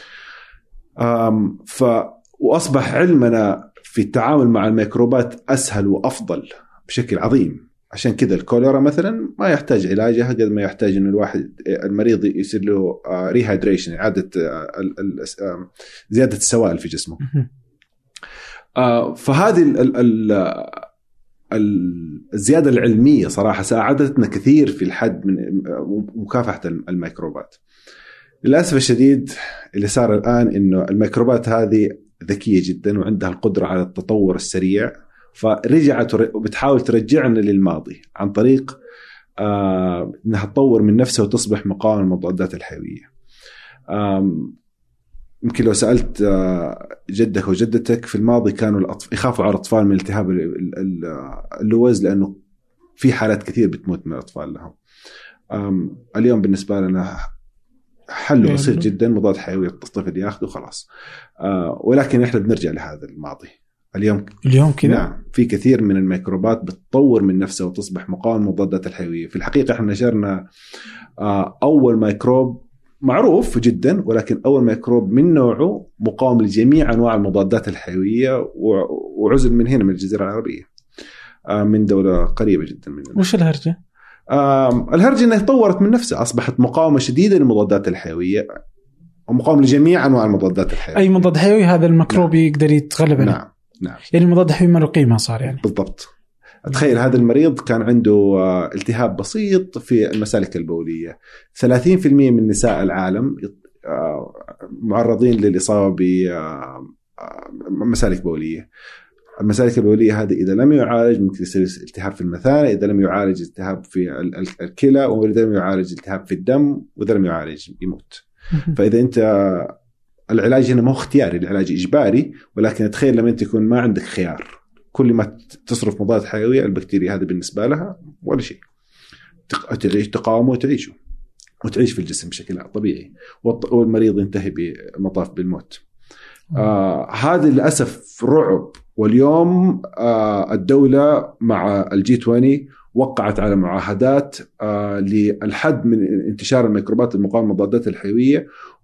ف وأصبح علمنا في التعامل مع الميكروبات أسهل وأفضل بشكل عظيم. عشان كذا الكوليرا مثلا ما يحتاج علاجها قد ما يحتاج إنه الواحد المريض يصير له ريهايدريشن، إعادة زيادة السوائل في جسمه. فهذه الزيادة العلمية صراحة ساعدتنا كثير في الحد من مكافحة الميكروبات. للأسف الشديد اللي صار الآن إنه الميكروبات هذه ذكية جدا وعندها القدرة على التطور السريع، فرجعت وبتحاول ترجعنا للماضي عن طريق آه إنها تطور من نفسها وتصبح مقاومة للمضادات الحيوية. يمكن لو سألت آه جدك وجدتك في الماضي كانوا الأطفال يخافوا على الأطفال من التهاب اللوز لأنه في حالات كثير بتموت من الأطفال لهم. اليوم بالنسبة لنا حله بسيط جدا، مضاد حيوي الطفل ياخذه خلاص. آه ولكن احنا بنرجع لهذا الماضي اليوم. اليوم كذا نعم في كثير من الميكروبات بتطور من نفسها وتصبح مقاومة للمضادات الحيوية. في الحقيقة احنا نشرنا آه أول ميكروب معروف جدا، ولكن أول ميكروب من نوعه مقاوم لجميع أنواع المضادات الحيوية، وعزل من هنا من الجزيرة العربية من دولة قريبة جدا مننا. وش الهرجة؟ الهرجة أنها تطورت من نفسها، أصبحت مقاومة شديدة للمضادات الحيوية ومقاوم لجميع أنواع المضادات الحيوية. أي مضاد حيوي هذا الميكروب نعم. يقدر يتغلب عليه. نعم نعم. يعني مضاد حيوي ما له قيمة صار يعني. بالضبط. تخيل هذا المريض كان عنده التهاب بسيط في المسالك البولية، ثلاثين بالمئة من نساء العالم معرضين للإصابة بمسالك بولية. المسالك البولية هذه إذا لم يعالج ممكن يصير التهاب في المثانة، إذا لم يعالج التهاب في الكلى، وإذا لم يعالج التهاب في الدم، وإذا لم يعالج يموت. فإذا أنت العلاج هنا ما هو اختياري، العلاج إجباري، ولكن تخيل لما أنت يكون ما عندك خيار، كل ما تصرف مضاد حيوية البكتيريا هذه بالنسبة لها ولا شيء، تعيش تقاومه وتعيشه وتعيش في الجسم بشكل طبيعي، والمريض ينتهي بمطاف بالموت. آه هذا للأسف رعب. واليوم آه الدولة مع الجي عشرين وقعت على معاهدات آه للحد من انتشار الميكروبات المقاومة للمضادات الحيوية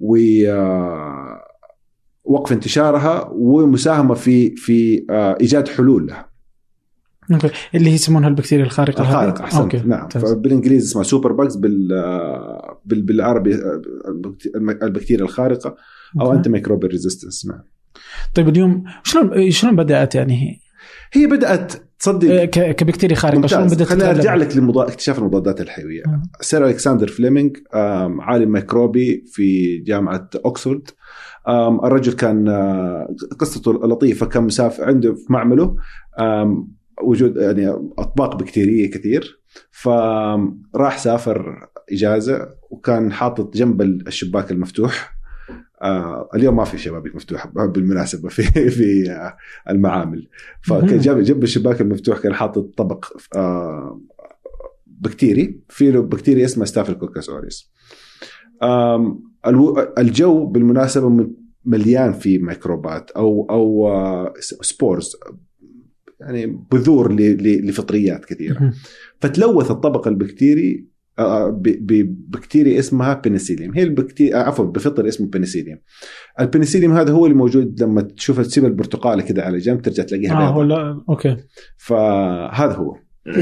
ووقف انتشارها ومساهمة في في آه إيجاد حلول لها. أوكي. اللي يسمونها البكتيريا الخارقة. الخارقة أحسن. نعم. بالإنجليزي اسمها سوبر باكس، بال بالعربي البكتيريا الخارقة أو أنت ميكروبيال ريزيستنس. نعم. طيب اليوم شلون شلون بدأت يعني هي؟ هي بدأت تصدق كبكتيريا خارقة. شلون بدأت؟ خلينا نرجع لك لمضاد اكتشاف المضادات الحيوية. م. سير ألكسندر فليمنج عالم ميكروبي في جامعة أوكسفورد. الرجل كان قصته لطيفة، كان مسافر عنده في معمله وجود يعني أطباق بكتيرية كثير، فراح سافر إجازة وكان حاطط جنب الشباك المفتوح. آه اليوم ما في شبابيك مفتوحة بالمناسبة في في آه المعامل، فكان جنب جنب الشباك المفتوح كان حاطط طبق آه بكتيري فيه بكتيريا اسمها ستافيلوكوكس أوريوس. آه الجو بالمناسبة مليان في ميكروبات أو أو آه سبورز، يعني بذور لفطريات كثيرة، فتلوث الطبق البكتيري ببكتيريا اسمها بنسيليوم. هي البكتيريا عفوا بفطر اسمه بنسيليوم. البنسيليوم هذا هو اللي موجود لما تشوف تسيب البرتقالة كده على جنب ترجع تلاقيها آه لا. أوكي. فهذا هو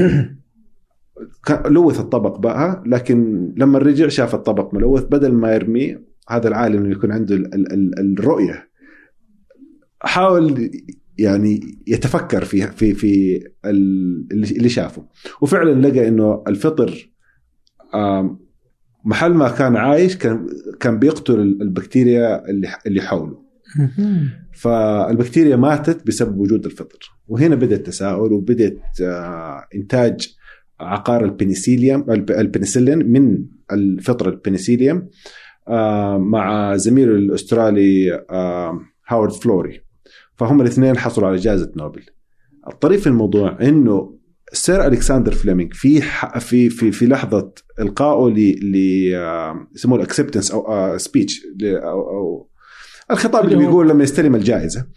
لوث الطبق بقى، لكن لما رجع شاف الطبق ملوث، بدل ما يرميه هذا العالم اللي يكون عنده ال ال ال الرؤية حاول يعني يتفكر في في في اللي شافه، وفعلا لقى إنه الفطر محل ما كان عايش كان كان بيقتل البكتيريا اللي اللي حوله. فالبكتيريا ماتت بسبب وجود الفطر، وهنا بدأ التساؤل وبدأت إنتاج عقار البنسيليوم البنسلين من الفطر البنسيليوم مع زميله الأسترالي هاورد فلوري، فهم الاثنين حصلوا على جائزة نوبل. الطريف في الموضوع إنه سير ألكسندر فليمنج في في في في لحظة إلقائه ل ل يسموه الأكسبتنس أو سبيتش أو, أو الخطاب اللي بيقول لما يستلم الجائزة،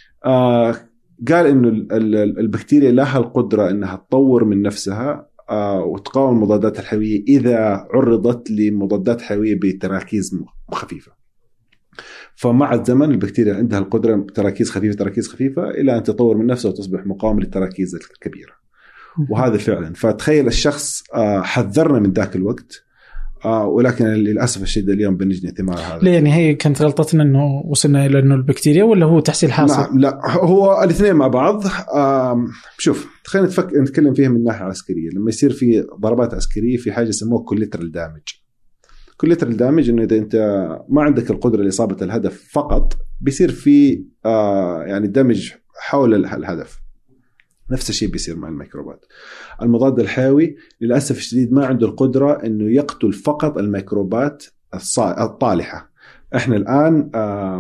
قال إنه البكتيريا لها القدرة إنها تطور من نفسها وتقاوم المضادات الحيوية إذا عرضت لمضادات حيوية بتراكيز خفيفة. فمع الزمن البكتيريا عندها القدرة تراكيز خفيفة تراكيز خفيفة إلى أن تطور من نفسها وتصبح مقاومة للتراكيز الكبيرة. وهذا فعلا، فتخيل الشخص حذرنا من ذاك الوقت، ولكن للأسف الشديد اليوم بنجني ثمار هذا. ليه يعني هي كانت غلطتنا إنه وصلنا إلى إنه البكتيريا، ولا هو تحصيل حاصل؟ لا, لا هو الاثنين مع بعض. شوف خلينا نتفكر نتكلم فيها من ناحية عسكرية. لما يصير في ضربات عسكرية في حاجة يسموها كوليترال دامج. كوليترال دامج إنه إذا أنت ما عندك القدرة لإصابة الهدف فقط، بيصير في يعني دمج حول الهدف. نفس الشيء بيصير مع الميكروبات. المضاد الحيوي للأسف الشديد ما عنده القدرة إنه يقتل فقط الميكروبات الطالحة. إحنا الآن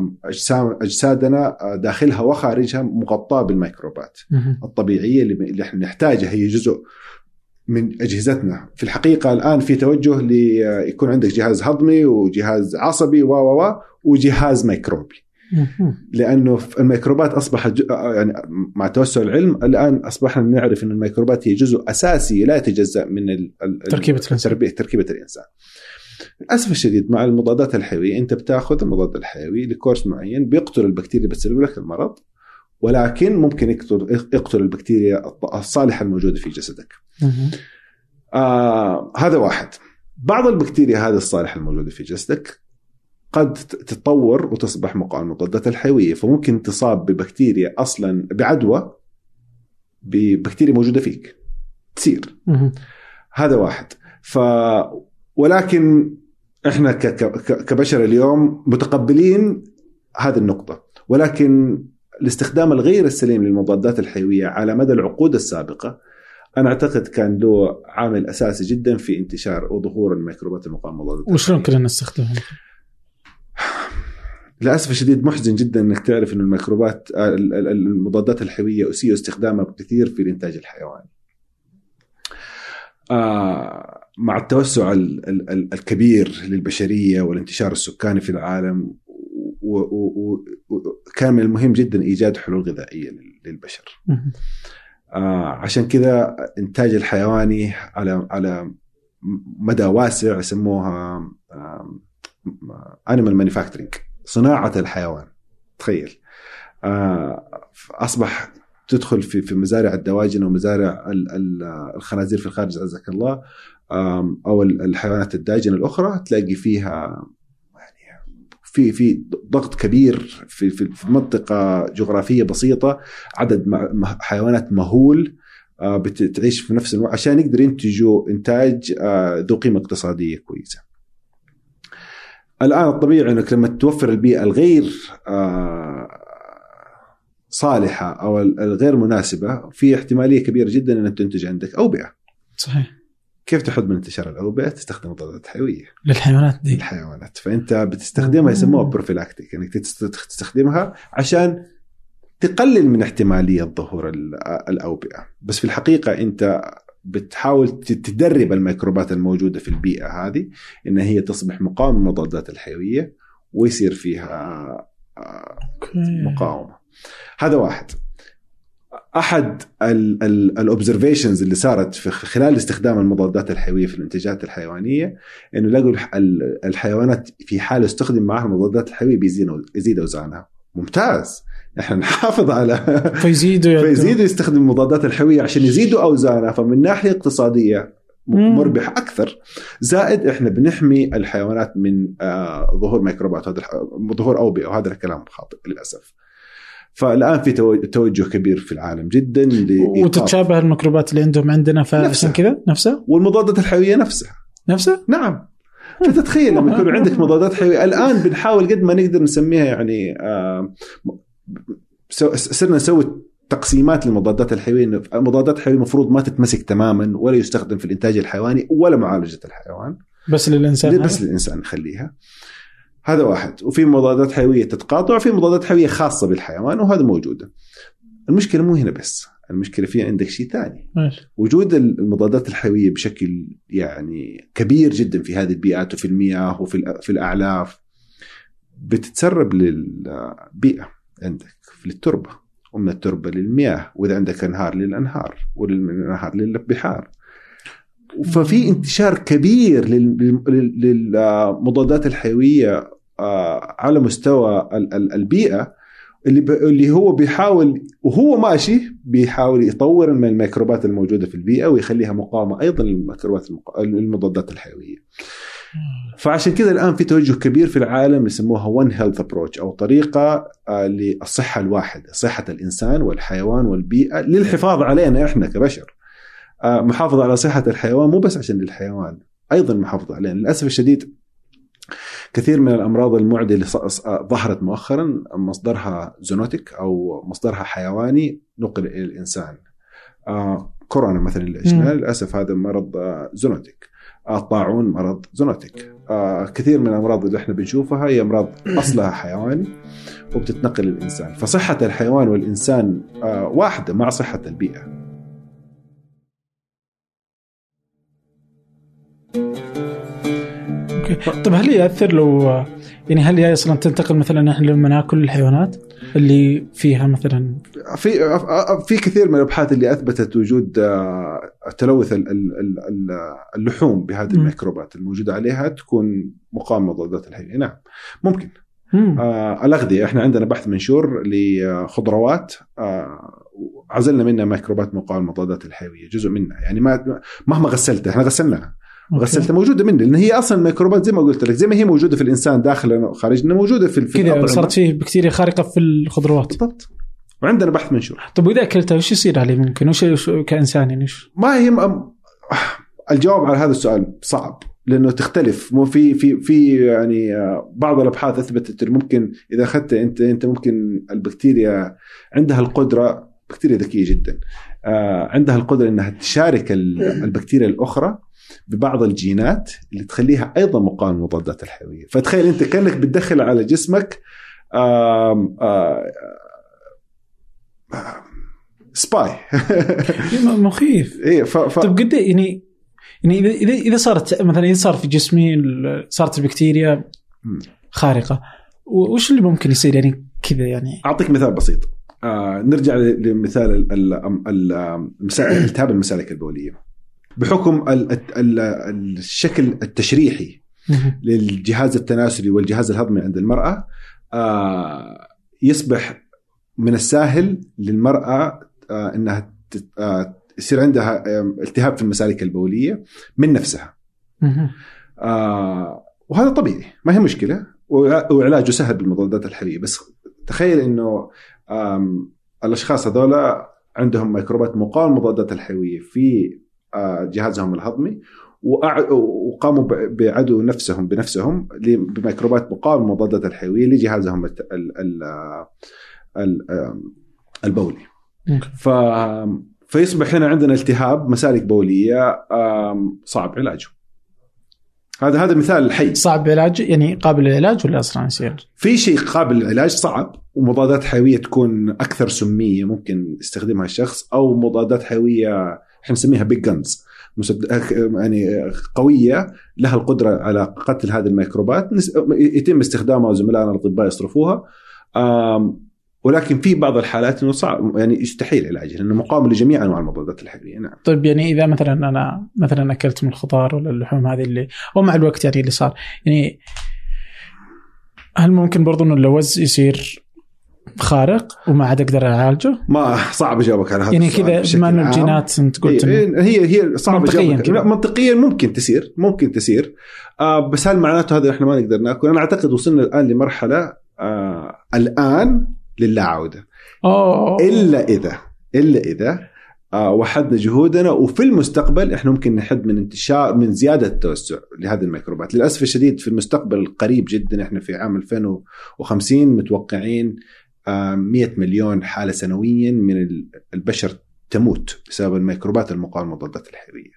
أجسادنا داخلها وخارجها مغطاة بالميكروبات الطبيعية اللي إحنا نحتاجها، هي جزء من أجهزتنا. في الحقيقة الآن في توجه ليكون عندك جهاز هضمي وجهاز عصبي و و وجهاز ميكروبي، لأنه الميكروبات أصبحت يعني مع توسع العلم الآن أصبحنا نعرف أن الميكروبات هي جزء أساسي لا يتجزأ من تركيبة الإنسان. تركيبة الإنسان. للأسف الشديد مع المضادات الحيوية أنت بتاخذ المضاد الحيوي لكورس معين بيقتل البكتيريا اللي بتسبب لك المرض، ولكن ممكن يقتل يقتل البكتيريا الصالحة الموجودة في جسدك. آه هذا واحد. بعض البكتيريا هذه الصالحة الموجودة في جسدك قد تتطور وتصبح مقاومة المضادات الحيوية، فممكن تصاب ببكتيريا أصلا بعدوى ببكتيريا موجودة فيك تصير. هذا واحد. ف ولكن احنا ك... ك... كبشر اليوم متقبلين هذه النقطة، ولكن الاستخدام الغير السليم للمضادات الحيوية على مدى العقود السابقة أنا أعتقد كان له عامل أساسي جدا في انتشار وظهور الميكروبات المقاومة للمضادات. وشلون كنا نستخدمها؟ للأسف الشديد محزن جدا أنك تعرف أن الميكروبات المضادات الحيوية أسيء استخدامها بكثير في الإنتاج الحيواني. آه مع التوسع ال ال ال الكبير للبشرية والانتشار السكاني في العالم، وكان من المهم جدا إيجاد حلول غذائية للبشر. آه عشان كذا إنتاج الحيواني على على مدى واسع يسموها آه animal manufacturing، صناعة الحيوان. تخيل آه أصبح تدخل في في مزارع الدواجن ومزارع الخنازير في الخارج عزك الله، أو الحيوانات الداجنة الأخرى، تلاقي فيها يعني في في ضغط كبير في في منطقة جغرافية بسيطة، عدد حيوانات مهول بتعيش في نفس الوقت عشان يقدر ينتجوا إنتاج ذو قيمة اقتصادية كويسة. الآن الطبيعي أنك لما توفر البيئة الغير صالحة أو الغير مناسبة، في احتمالية كبيرة جدا أن تنتج عندك أوبئة. صحيح. كيف تحد من انتشار الأوبئة؟ تستخدم مضادات حيوية للحيوانات دي. الحيوانات. فأنت بتستخدمها يسموها بروفيلاكتيك، يعني تستخدمها عشان تقلل من احتمالية ظهور الأوبئة. بس في الحقيقة أنت بتحاول تدرب الميكروبات الموجودة في البيئة هذه إن هي تصبح مقاومة للمضادات الحيوية ويصير فيها مقاومة. هذا واحد. أحد الأوبزرفيشنز اللي صارت في خلال استخدام المضادات الحيوية في الانتاجات الحيوانية إنه لقوا الحيوانات في حال استخدم معها المضادات الحيوية بيزيد أوزانها. ممتاز، إحنا نحافظ على فيزيدوا فيزيدوا يستخدم المضادات الحيوية عشان يزيدوا أوزانها، فمن ناحية اقتصادية مربح أكثر. زائد إحنا بنحمي الحيوانات من آه ظهور ميكروبات، هذا ظهور أوبئة، وهذا الكلام خاطئ للأسف. فالآن في توجه كبير في العالم جدا وتتشابه الميكروبات اللي عندهم عندنا، فعشان كذا نفسها والمضادات الحيوية نفسها نفسها نعم. فتتخيل لما يكون عندك مضادات حيوية، الآن بنحاول قد ما نقدر نسميها يعني آه صرنا نسوي تقسيمات للمضادات الحيوية. إنه المضادات الحيوية مفروض ما تتمسك تماما ولا يستخدم في الإنتاج الحيواني ولا معالجة الحيوان، بس للإنسان بس للإنسان نخليها. هذا واحد. وفي مضادات حيوية تتقاطع، وفي مضادات حيوية خاصة بالحيوان، وهذا موجودة. المشكلة مو هنا بس، المشكلة في عندك شيء ثاني. وجود المضادات الحيوية بشكل يعني كبير جدا في هذه البيئات وفي المياه وفي في الأعلاف بتتسرب للبيئة عندك في التربة، ومن التربة للمياه، وإذا عندك أنهار للأنهار، وللأنهار للبحار. ففي انتشار كبير للمضادات الحيوية على مستوى البيئة، اللي هو بيحاول وهو ماشي بيحاول يطور من الميكروبات الموجودة في البيئة ويخليها مقاومة أيضا للميكروبات المضادات الحيوية. فعشان كذا الآن في توجه كبير في العالم يسموها One Health Approach، أو طريقة للصحة الواحدة، صحة الإنسان والحيوان والبيئة، للحفاظ علينا إحنا كبشر. محافظة على صحة الحيوان مو بس عشان للحيوان، أيضا محافظة علينا. للأسف الشديد كثير من الأمراض المعدية اللي ظهرت مؤخرا مصدرها زونوتيك أو مصدرها حيواني نقل إلى الإنسان. كورونا مثلا اللي عشناه للأسف هذا مرض زونوتيك. الطاعون مرض زونوتيك. كثير من الأمراض اللي احنا بنشوفها هي أمراض أصلها حيواني وبتتنقل للإنسان. فصحة الحيوان والإنسان واحدة مع صحة البيئة. طب هل يأثر لو يعني هل هي أصلا تنتقل مثلا نحن لما نأكل الحيوانات؟ اللي فيها مثلا في في كثير من الابحاث اللي اثبتت وجود تلوث اللحوم بهذه الميكروبات الموجوده عليها تكون مقاومه مضادات الحيويه. نعم ممكن. آه الاغذيه، احنا عندنا بحث منشور لخضروات آه عزلنا منها ميكروبات مقاومه مضادات الحيويه، جزء منها يعني ما مهما غسلتها، احنا غسلناها غسلتها موجوده منه، لان هي اصلا الميكروبات زي ما قلت لك زي ما هي موجوده في الانسان داخلنا وخارجنا موجوده في في كذا، صارت فيه بكتيريا خارقه في الخضروات. بالضبط. وعندنا بحث منشور. طب واذا اكلتها وش يصير عليه؟ ممكن وش كانسان يعني وش؟ ما هي م... الجواب على هذا السؤال صعب، لانه تختلف. مو في في في يعني بعض الابحاث اثبتت انه ممكن اذا اخذت انت انت ممكن البكتيريا عندها القدره، بكتيريا ذكيه جدا، عندها القدره انها تشارك البكتيريا الاخرى ببعض الجينات اللي تخليها ايضا مقاومه للمضادات الحيويه. فتخيل انت كانك بتدخل على جسمك آم آم آم سباي. مخيف. ايه ف... ف... طب قد يعني يعني اذا اذا اذا صارت مثلا اذا صار في جسمي صارت البكتيريا خارقه، وش اللي ممكن يصير يعني كذا؟ يعني اعطيك مثال بسيط. آه نرجع لمثال التهاب المسالك البوليه. بحكم الشكل التشريحي للجهاز التناسلي والجهاز الهضمي عند المرأة، يصبح من السهل للمرأة أنها يصير عندها التهاب في المسالك البولية من نفسها، وهذا طبيعي ما هي مشكلة، وعلاجه سهل بالمضادات الحيوية. بس تخيل أنه الأشخاص هذولا عندهم ميكروبات مقاومة للمضادات الحيوية في جهازهم الهضمي، وقاموا بعدو نفسهم بنفسهم بميكروبات مقاومة للمضادات الحيوية لجهازهم البولي. ف فيصبح هنا عندنا التهاب مسالك بولية صعب علاجه. هذا هذا مثال حي. صعب علاج يعني قابل للعلاج ولا أصلا يصير في شيء قابل للعلاج صعب، ومضادات حيوية تكون أكثر سمية ممكن يستخدمها الشخص، أو مضادات حيوية احنا نسميها بيج جنز يعني قوية لها القدرة على قتل هذه الميكروبات، يتم استخدامها وزملائنا الأطباء يصرفوها. ولكن في بعض الحالات انه صعب يعني يستحيل علاجها لانه مقاوم لجميع انواع المضادات الحيويه. نعم. طيب يعني اذا مثلا انا مثلا اكلت من الخضار ولا اللحوم هذه اللي ومع الوقت يعني اللي صار يعني هل ممكن برضو انه اللوز يصير خارق وما عاد اقدر اعالجه؟ ما صعب اجاوبك على هذا يعني كذا بما انه الجينات انت قلت هي هي, هي صعب اجاوبك. لا منطقيا ممكن تسير ممكن تسير آه بس هل معناته هذا احنا ما نقدر ناكل؟ انا اعتقد وصلنا الان لمرحله آه الان لله عودة. أوه. إلا إذا إلا إذا آه وحدنا جهودنا، وفي المستقبل إحنا ممكن نحد من انتشار من زيادة التوسع لهذه الميكروبات. للأسف الشديد في المستقبل القريب جدا إحنا في عام ألفين وخمسين متوقعين آه مئة مليون حالة سنويا من البشر تموت بسبب الميكروبات المقاومة للمضادات الحيوية.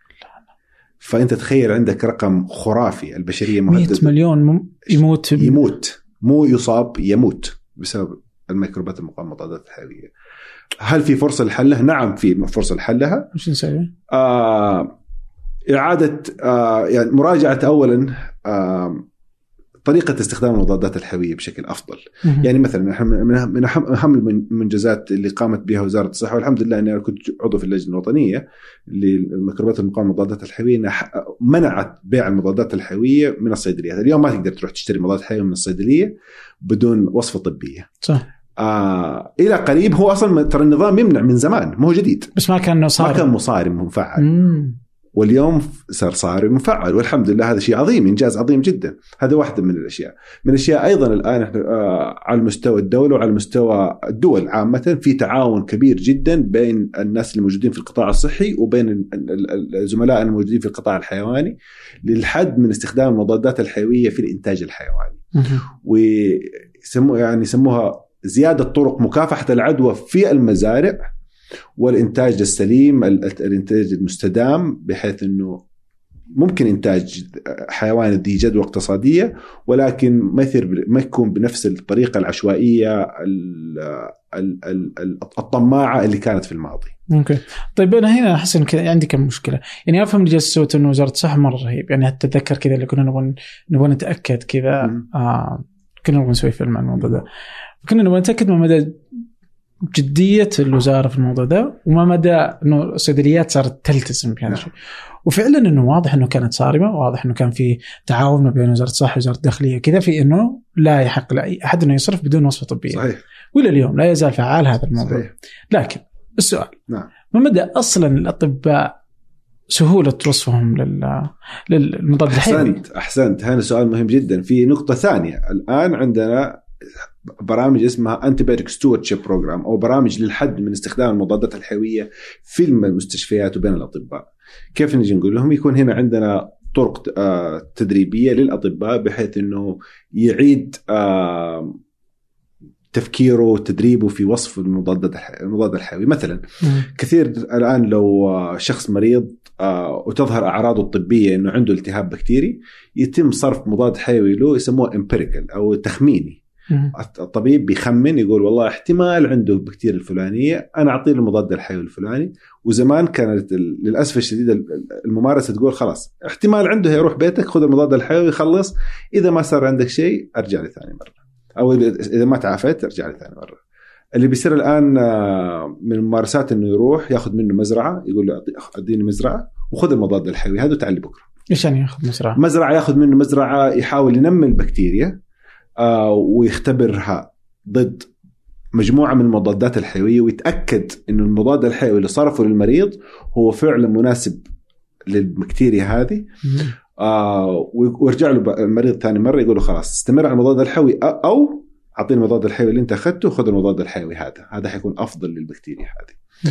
فأنت تخيل عندك رقم خرافي، البشرية مئة مليون يموت يموت مو يصاب يموت بسبب الميكروبات المقاومة للمضادات الحيوية. هل في فرصة لحلها؟ نعم في فرصة لحلها. وش نسوي؟ آه إعادة آه يعني مراجعة أولا آه طريقة استخدام المضادات الحيوية بشكل أفضل. م- يعني مثلا من أهم المنجزات اللي قامت بها وزارة الصحة، والحمد لله أني كنت عضو في اللجنة الوطنية للميكروبات المقاومة للمضادات الحيوية، منعت بيع المضادات الحيوية من الصيدليات. اليوم ما تقدر تروح تشتري مضاد حيوي من الصيدلية بدون وصفة طبية. صح. آه إلى قريب هو أصلا ترى النظام يمنع من زمان، مو جديد، بس ما كان صارم. ما كان مصارم مفعل. مم. واليوم صار صارم مفعل، والحمد لله هذا شيء عظيم، إنجاز عظيم جدا. هذا واحدة من الأشياء. من الأشياء أيضا الآن إحنا آه على مستوى الدولة وعلى مستوى الدول عامة في تعاون كبير جدا بين الناس الموجودين في القطاع الصحي وبين الزملاء الموجودين في القطاع الحيواني للحد من استخدام المضادات الحيوية في الإنتاج الحيواني. ويسموها يعني يسموها زيادة طرق مكافحة العدوى في المزارع والإنتاج السليم، الإنتاج المستدام، بحيث أنه ممكن إنتاج حيوان ذي جدوى اقتصادية، ولكن ما يصير ما يكون بنفس الطريقة العشوائية الطماعة اللي كانت في الماضي. ممكن. طيب أنا هنا أحس إن عندي كم مشكلة. يعني أفهم اللي جالس سوته إنه وزارة الصحة مرة رهيب، يعني أتذكر كذا اللي كنا نبغى نبغى نتأكد كذا آه كنا نبغى نسوي فيلم عن الموضوع ده. كنا نبغى نتأكد من مدى جدية الوزارة في الموضوع ده وما مدى إنه الصيدليات صارت تلتزم بهذا الشيء. وفعلا إنه واضح إنه كانت صارمة، واضح إنه كان في تعاون ما بين وزارة الصحة ووزارة الداخلية كذا في إنه لا يحق لأي أحد إنه يصرف بدون وصفة طبية. صحيح. وإلى اليوم لا يزال فعال هذا الموضوع. صحيح. لكن السؤال نعم. ما مدى أصلا الأطباء سهولة وصفهم لل للمضاد الحيوي؟ أحسنت أحسنت هذا سؤال مهم جدا. في نقطة ثانية، الآن عندنا برامج اسمها Antibiotic Stewardship Program أو برامج للحد من استخدام المضادات الحيوية في المستشفيات وبين الأطباء. كيف نجي نقول لهم؟ يكون هنا عندنا طرق تدريبية للأطباء بحيث أنه يعيد تفكيره وتدريبه في وصف المضادات المضاد الحيوي. مثلا م. كثير الآن لو شخص مريض وتظهر أعراضه الطبية أنه عنده التهاب بكتيري، يتم صرف مضاد حيوي له يسموه empirical أو تخميني. م. الطبيب بيخمن يقول والله احتمال عنده بكتيريا الفلانية، أنا أعطيه المضاد الحيوي الفلاني. وزمان كانت للأسف الشديد الممارسة تقول خلاص احتمال عنده، يروح بيتك خذ المضاد الحيوي يخلص، إذا ما صار عندك شيء أرجع لي ثاني مرة، أو إذا ما تعافيت أرجع لي ثاني مرة. اللي بيصير الآن من الممارسات إنه يروح يأخذ منه مزرعة، يقول له أديني مزرعة وخذ المضاد الحيوي هذا وتعالي بكرة. إيش يعني يأخذ مزرعة؟ مزرعة يأخذ منه مزرعة، يحاول ينمي البكتيريا آه ويختبرها ضد مجموعة من المضادات الحيوية ويتأكد إنه المضاد الحيوي اللي صرفه للمريض هو فعلا مناسب للبكتيريا هذه. آه ويرجع له المريض ثاني مرة يقول له خلاص استمر على المضاد الحيوي، أو أعطيني المضاد الحيوي اللي أنت أخذته خذ المضاد الحيوي هذا، هذا حيكون أفضل للبكتيريا هذه.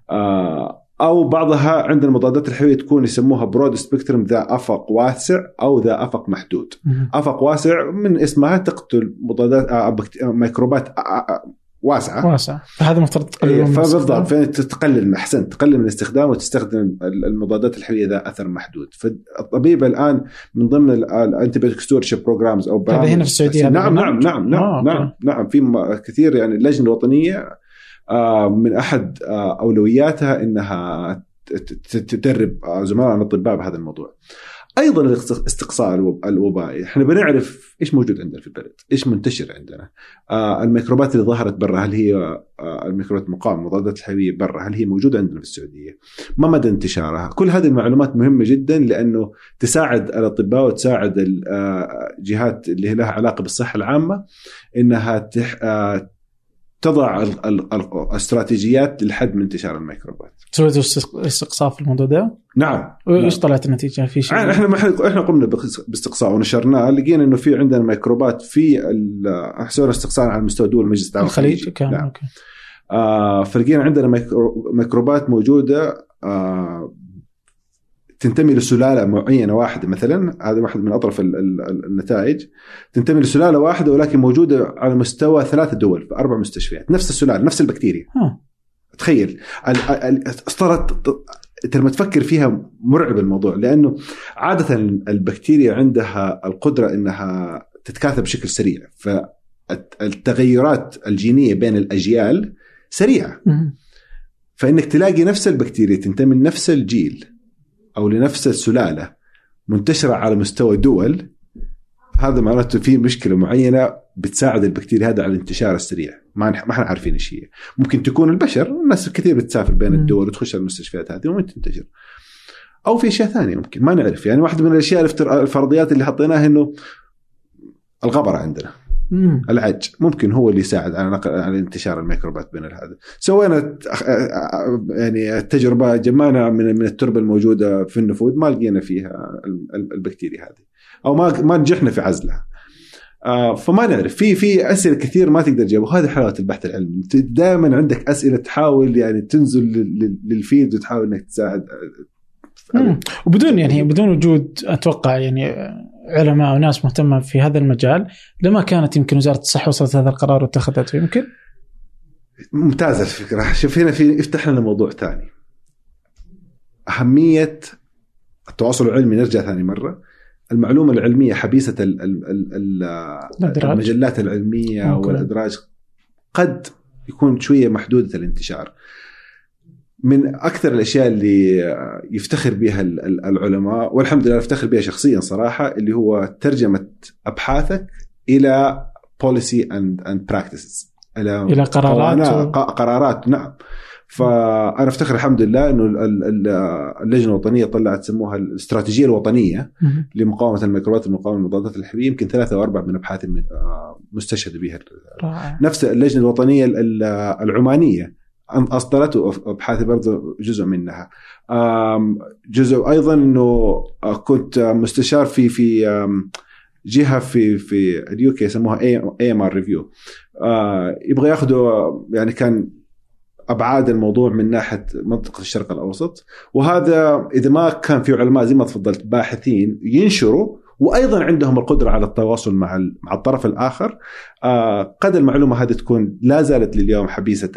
آه أو بعضها عند المضادات الحيوية تكون يسموها برود سبيكترم، ذا أفق واسع أو ذا أفق محدود. أفق واسع من اسمها تقتل مضادات ميكروبات واسعة واسعة، فهذا مفترض تقلل من فبالضبط فين تقلل أحسن تقلل من الاستخدام وتستخدم المضادات الحيوية ذا أثر محدود. فالطبيب الآن من ضمن الانتيبيوتيك ستورشيب بروجرامز أو هذا هنا في السعودية. نعم نعم نعم نعم آه، نعم نعم في كثير يعني اللجنة الوطنية من أحد أولوياتها إنها تدرب زملاء الأطباء بهذا الموضوع. أيضا الاستقصاء الوبائي، إحنا بنعرف إيش موجود عندنا في البلد، إيش منتشر عندنا. آه الميكروبات اللي ظهرت برا، هل هي آه الميكروبات مقاومة المضادات الحيوية برا، هل هي موجودة عندنا في السعودية؟ ما مدى انتشارها؟ كل هذه المعلومات مهمة جدا لأنه تساعد الأطباء وتساعد الجهات اللي لها علاقة بالصحة العامة إنها تح آه تضع الاستراتيجيات للحد من انتشار الميكروبات. سويتوا استقصاء في الموضوع ده؟ نعم. وإيش طلعت النتيجة في شيء؟ احنا احنا قمنا باستقصاء ونشرناه، لقينا انه في عندنا ميكروبات في حسونا استقصاء على مستوى دول مجلس التعاون الخليجي. نعم. اوكي. آه فلقينا عندنا ميكروبات موجودة آه تنتمي لسلالة معينة واحدة، مثلا هذا واحد من أطرف النتائج، تنتمي لسلالة واحدة ولكن موجودة على مستوى ثلاث دول في أربع مستشفيات، نفس السلالة نفس البكتيريا. ها. تخيل اصطرت لما تفكر فيها مرعب الموضوع، لأنه عادة البكتيريا عندها القدرة إنها تتكاثر بشكل سريع، فالتغيرات الجينية بين الأجيال سريعة. م- فإنك تلاقي نفس البكتيريا تنتمي لنفس الجيل أو لنفس السلالة منتشرة على مستوى دول، هذا معناته في مشكلة معينة بتساعد البكتيريا هذا على الانتشار السريع. ما ما احنا عارفين ايش هي. ممكن تكون البشر، الناس كثير بتسافر بين الدول وتخش المستشفيات هذه وممكن تنتشر، أو في أشياء ثانية ممكن ما نعرف. يعني واحدة من الأشياء الفرضيات اللي حطيناها إنه الغبرة عندنا، مم. العج ممكن هو اللي يساعد على نقل على انتشار الميكروبات بين هذا. سوينا يعني التجربة، جمعنا من من التربة الموجودة في النفوذ ما لقينا فيها البكتيريا هذه، أو ما ما نجحنا في عزلها. آه فما نعرف. في في أسئلة كثير ما تقدر تجاوبها، وهذه حلاوة البحث العلمي. دائما عندك أسئلة تحاول يعني تنزل للفيلد وتحاول إنك تساعد. وبدون يعني بدون وجود أتوقع يعني علماء وناس مهتمة في هذا المجال، لما كانت يمكن وزارة الصحة وصلت هذا القرار واتخذته. يمكن ممتازة الفكرة. شوف هنا في يفتح لنا موضوع ثاني، أهمية التواصل العلمي. نرجع ثاني مرة، المعلومة العلمية حبيسة ال ال ال المجلات العلمية أوكي. والأدراج قد يكون شوية محدودة الانتشار. من أكثر الأشياء اللي يفتخر بها العلماء، والحمد لله أفتخر بها شخصيا صراحة، اللي هو ترجمة أبحاثك إلى policy and and practices إلى, إلى قرارات و... قرارات نعم. فأنا أفتخر الحمد لله إنه اللجنة الوطنية طلعت سموها الاستراتيجية الوطنية لمقاومة الميكروبات والمقاومة المضادات الحيوية. يمكن ثلاثة أو أربعة من أبحاث مستشهد بها. نفس اللجنة الوطنية العمانية أصدرت أبحاث برضو جزء منها. جزء أيضا إنه كنت مستشار في في جهة في في اليوكي يسموها إيه إم آر ريفيو. يبغى يأخذوا يعني كان أبعاد الموضوع من ناحية منطقة الشرق الأوسط، وهذا إذا ما كان في علماء زي ما تفضلت باحثين ينشروا وأيضا عندهم القدرة على التواصل مع مع الطرف الآخر، قد المعلومة هذه تكون لا زالت لليوم حبيسة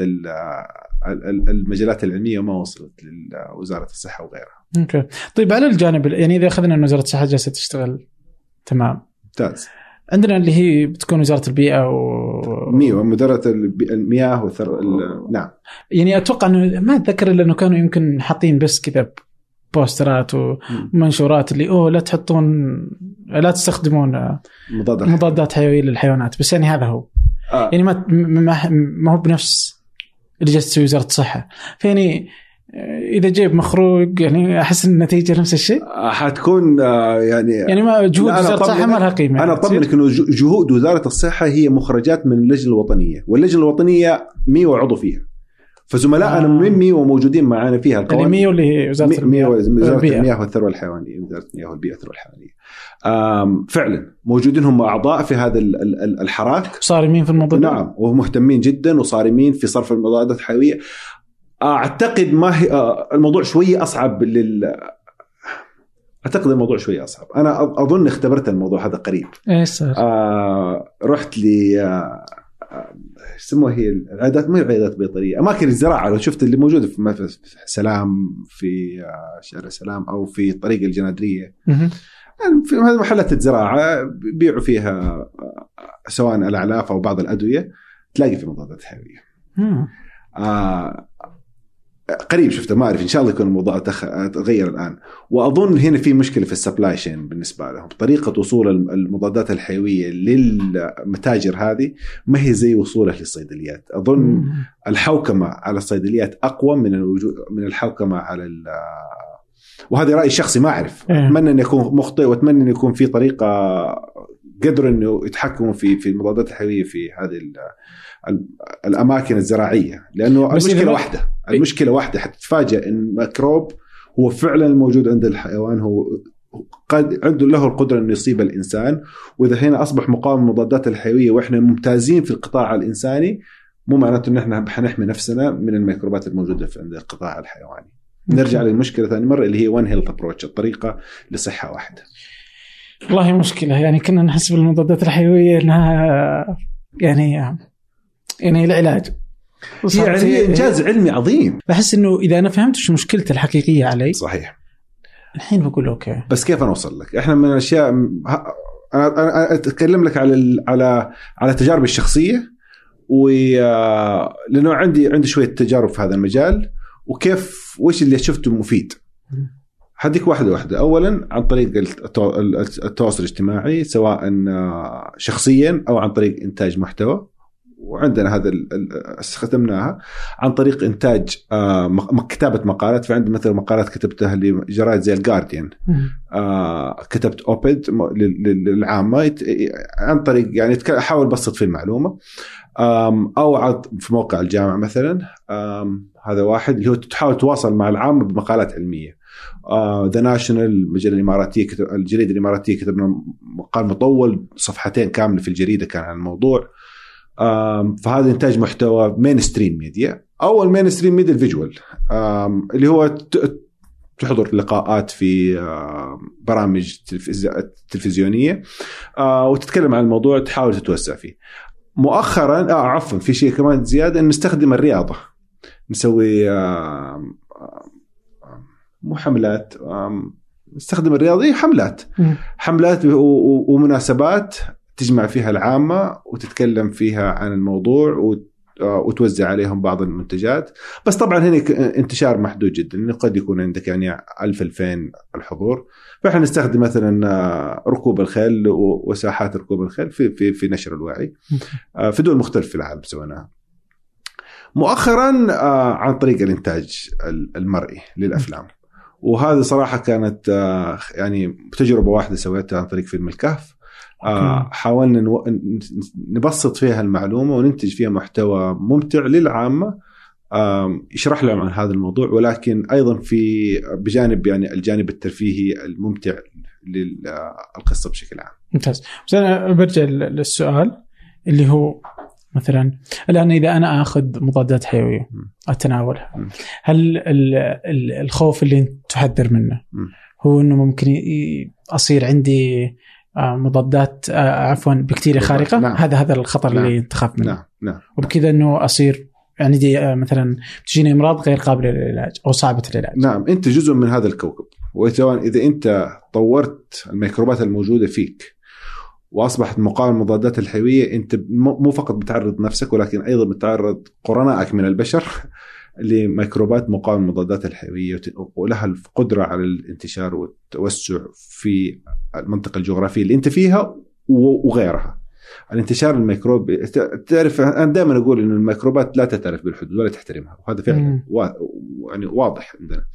المجالات العلمية وما وصلت لوزارة الصحة وغيرها. أوكي. طيب على الجانب يعني إذا أخذنا أن وزارة الصحة جالسة تشتغل تمام ممتاز، عندنا اللي هي بتكون وزارة البيئة و مياه مديرية المياه والثروة. نعم يعني أتوقع إنه ما أتذكر إلا إنه كانوا يمكن حاطين بس كذا بوسترات ومنشورات اللي أوه لا تحطون لا تستخدمون مضادات مضادات حيوية للحيوانات، بس يعني هذا هو آه. يعني ما ما هو بنفس اللي جالس تسوي وزارة الصحة. فيعني إذا جيب مخروج يعني أحس النتيجة نفس الشيء حتكون يعني يعني ما جهود وزارة الصحة ما لها قيمة. أنا أطمنك إنه جهود وزارة الصحة هي مخرجات من اللجنة الوطنية، واللجنة الوطنية مية عضو فيها، فزملائنا من مية موجودين معنا فيها. القوانين مية اللي هي وزارة المياه وزارة المياه والثروة الحيوانية، وزارة المياه والبيئة والثروة الحيوانية فعلا موجودين هم أعضاء في هذا الحراك، صارمين في الموضوع. نعم ومهتمين جدا وصارمين في صرف المضادات الحيوية. أعتقد ما هي الموضوع شوية أصعب لل أعتقد الموضوع شوية أصعب. أنا أظن اختبرت الموضوع هذا قريب. إيه صار. آه رحت لي آه يسموها هي العيادات، ما هي عيادات بيطرية، أماكن الزراعة لو شفت اللي موجودة في سلام في آه شارع سلام أو في طريق الجنادرية في هذه محلات الزراعة بيبيعوا فيها آه سواء الأعلاف أو بعض الأدوية تلاقي في مضادات حيوية. آه قريب شفته، ما أعرف إن شاء الله يكون الموضوع تغير الآن. وأظن هنا في مشكلة في السبلاي شين بالنسبة لهم، طريقة وصول المضادات الحيوية للمتاجر هذه ما هي زي وصولها للصيدليات. أظن مم. الحوكمة على الصيدليات أقوى من الوجود من الحوكمة على ال وهذا رأي شخصي ما أعرف، أتمنى أن يكون مخطئ وأتمنى أن يكون في طريقة قدروا أنه يتحكموا في في المضادات الحيوية في هذه الأماكن الزراعية، لأنه المشكلة واحدة المشكلة واحدة حتتفاجأ إن ميكروب هو فعلا الموجود عند الحيوان، هو قد عنده له القدرة أن يصيب الإنسان. وإذا هنا أصبح مقاوم المضادات الحيوية وإحنا ممتازين في القطاع الإنساني، مو معناته إن إحنا حنحمي نفسنا من الميكروبات الموجودة في عند القطاع الحيواني. نرجع للمشكلة ثاني مرة اللي هي one health approach، الطريقة لصحة واحدة. والله مشكلة يعني كنا نحسب المضادات الحيوية إنها يعني يعني العلاج يعني إنجاز علمي عظيم. بحس إنه إذا أنا فهمت شو مشكلته الحقيقية علي صحيح الحين بقول أوكي، بس كيف أنا أوصل لك؟ إحنا من الأشياء أنا أنا أتكلم لك على على على تجاربي الشخصية، ولأنه عندي عندي شوية تجارب في هذا المجال وكيف وإيش اللي شفته مفيد. حديك واحدة واحدة. أولا عن طريق التواصل الاجتماعي سواء شخصيا أو عن طريق إنتاج محتوى، وعندنا هذا استخدمناها عن طريق إنتاج كتابة مقالات. فعندي مثلا مقالات كتبتها لجرائد زي الجارديان، كتبت أوبيد للعامة عن طريق يعني أحاول بسط في المعلومة، أو في موقع الجامعة مثلا. هذا واحد اللي هو تحاول تواصل مع العامة بمقالات علمية. ذا ناشونال المجلة الإماراتية الجريدة الإماراتية كتبنا مقال مطول صفحتين كاملة في الجريدة كان عن الموضوع. فهذا إنتاج محتوى مين ستريم ميديا. أول مين ستريم ميديا الفيجوال اللي هو تحضر لقاءات في برامج تلفزيونية وتتكلم عن الموضوع تحاول تتوسع فيه. مؤخرا آه عفوا في شيء كمان زيادة إن نستخدم الرياضة، نسوي مو حملات، نستخدم الرياضة حملات حملات ومناسبات تجمع فيها العامة وتتكلم فيها عن الموضوع وتوزع عليهم بعض المنتجات. بس طبعا هنا انتشار محدود جدا، لأنه قد يكون عندك يعني ألف ألفين الحضور. فإحنا نستخدم مثلا ركوب الخيل وساحات ركوب الخيل في في في نشر الوعي في دول مختلفة في العالم سويناها. مؤخرا عن طريق الإنتاج المرئي للأفلام، وهذا صراحة كانت يعني تجربة واحدة سويتها عن طريق فيلم الكهف. آه حاولنا نبسط فيها المعلومة وننتج فيها محتوى ممتع للعامة آه يشرح لهم عن هذا الموضوع، ولكن أيضا في بجانب يعني الجانب الترفيهي الممتع للقصة بشكل عام. ممتاز. بس أنا برجع للسؤال اللي هو مثلا الآن إذا أنا أخذ مضادات حيوية أتناولها، هل الخوف اللي تحذر منه هو إنه ممكن أصير عندي مضادات عفوا بكتيريا خارقة؟ نعم. هذا هذا الخطر نعم. اللي تخاف منه. نعم. نعم. وبكذا إنه أصير يعني دي مثلا تجيني أمراض غير قابلة للعلاج أو صعبة العلاج. نعم، أنت جزء من هذا الكوكب، وسواء إذا أنت طورت الميكروبات الموجودة فيك وأصبحت مقاوم المضادات الحيوية، أنت مو فقط بتعرض نفسك ولكن أيضا بتعرض قرنائك من البشر لميكروبات مقاومة المضادات الحيوية، ولها القدرة على الانتشار والتوسع في المنطقة الجغرافية اللي أنت فيها وغيرها. الانتشار الميكروب، تعرف أنا دائما أقول إنه الميكروبات لا تعترف بالحدود ولا تحترمها، وهذا فعلا يعني واضح عندنا.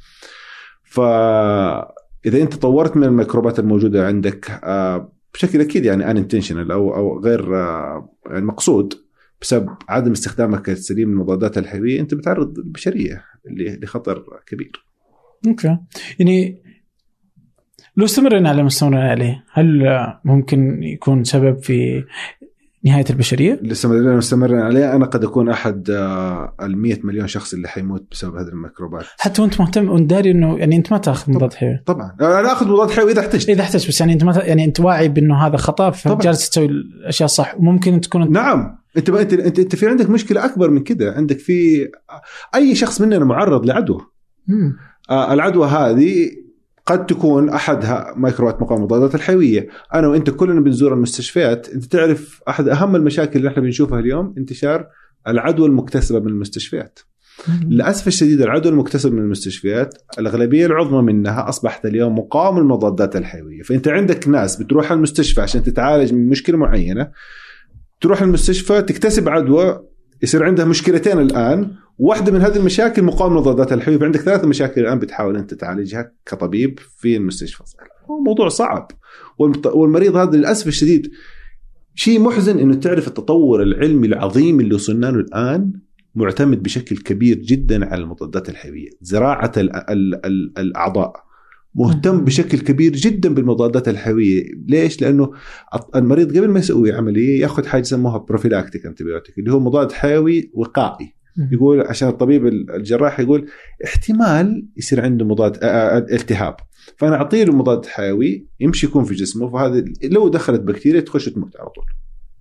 فإذا أنت طورت من الميكروبات الموجودة عندك بشكل أكيد يعني unintentional أو أو غير يعني مقصود بسبب عدم استخدامك السليم للمضادات الحيوية، أنت بتعرض البشرية لخطر كبير. أوكي، يعني لو استمرنا على مستمرنا عليه، هل ممكن يكون سبب في نهاية البشرية؟ لو استمرنا عليه أنا قد أكون أحد المية مليون شخص اللي حيموت بسبب هذه الميكروبات. حتى وأنت مهتم ونداري إنه يعني أنت ما تأخذ مضاد حيوي؟ طبعا أنا أخذ مضاد حيوي إذا احتجت. إذا احتجت، بس يعني أنت ما يعني أنت واعي بأنه هذا خطأ فجالس تسوي الأشياء صح، وممكن تكون نعم. أنت أنت أنت أنت في عندك مشكلة أكبر من كده. عندك في أي شخص مننا معرض لعدوى. آه العدوى هذه قد تكون أحدها ميكروبات مقاومة المضادات الحيوية. أنا وأنت كلنا بنزور المستشفيات، أنت تعرف أحد أهم المشاكل اللي احنا بنشوفها اليوم انتشار العدوى المكتسبة من المستشفيات. للأسف الشديد العدوى المكتسبة من المستشفيات الأغلبية العظمى منها أصبحت اليوم مقاومة المضادات الحيوية. فأنت عندك ناس بتروح المستشفى عشان تتعالج من مشكلة معينة، تروح المستشفى تكتسب عدوى، يصير عندها مشكلتين الآن، واحدة من هذه المشاكل مقاومة المضادات الحيوية. عندك ثلاث مشاكل الآن بتحاول أنت تعالجها كطبيب في المستشفى. موضوع صعب، والمريض هذا للأسف الشديد شيء محزن إنه تعرف التطور العلمي العظيم اللي وصلنا له الآن معتمد بشكل كبير جدا على المضادات الحيوية. زراعة ال ال ال الأعضاء مهتم بشكل كبير جدا بالمضادات الحيوية. ليش؟ لأنه المريض قبل ما يسوي عملية يأخذ حاجة يسموها بروفيلاكتيك أنتيبيوتيك اللي هو مضاد حيوي وقائي. يقول عشان الطبيب الجراح يقول احتمال يصير عنده مضاد التهاب، فأنا أعطيه له مضاد حيوي يمشي يكون في جسمه، فهذا لو دخلت بكتيريا تخش تموت على طول.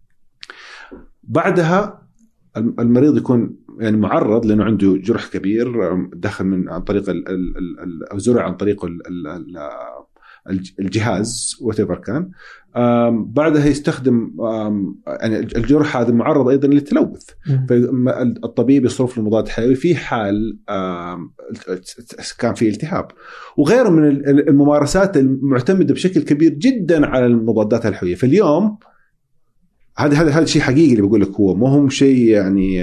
بعدها المريض يكون يعني معرض لأنه عنده جرح كبير دخل من عن طريق ال ال أو زرع عن طريق ال ال الجهاز whatever كان. بعدها يستخدم يعني الجرح هذا معرض أيضا للتلوث، فالطبيب يصرف له مضاد حيوي في حال كان في التهاب وغيره من الممارسات المعتمدة بشكل كبير جدا على المضادات الحيوية. فاليوم هذا هذا هذا شيء حقيقي اللي بقول لك، هو ما هم شيء يعني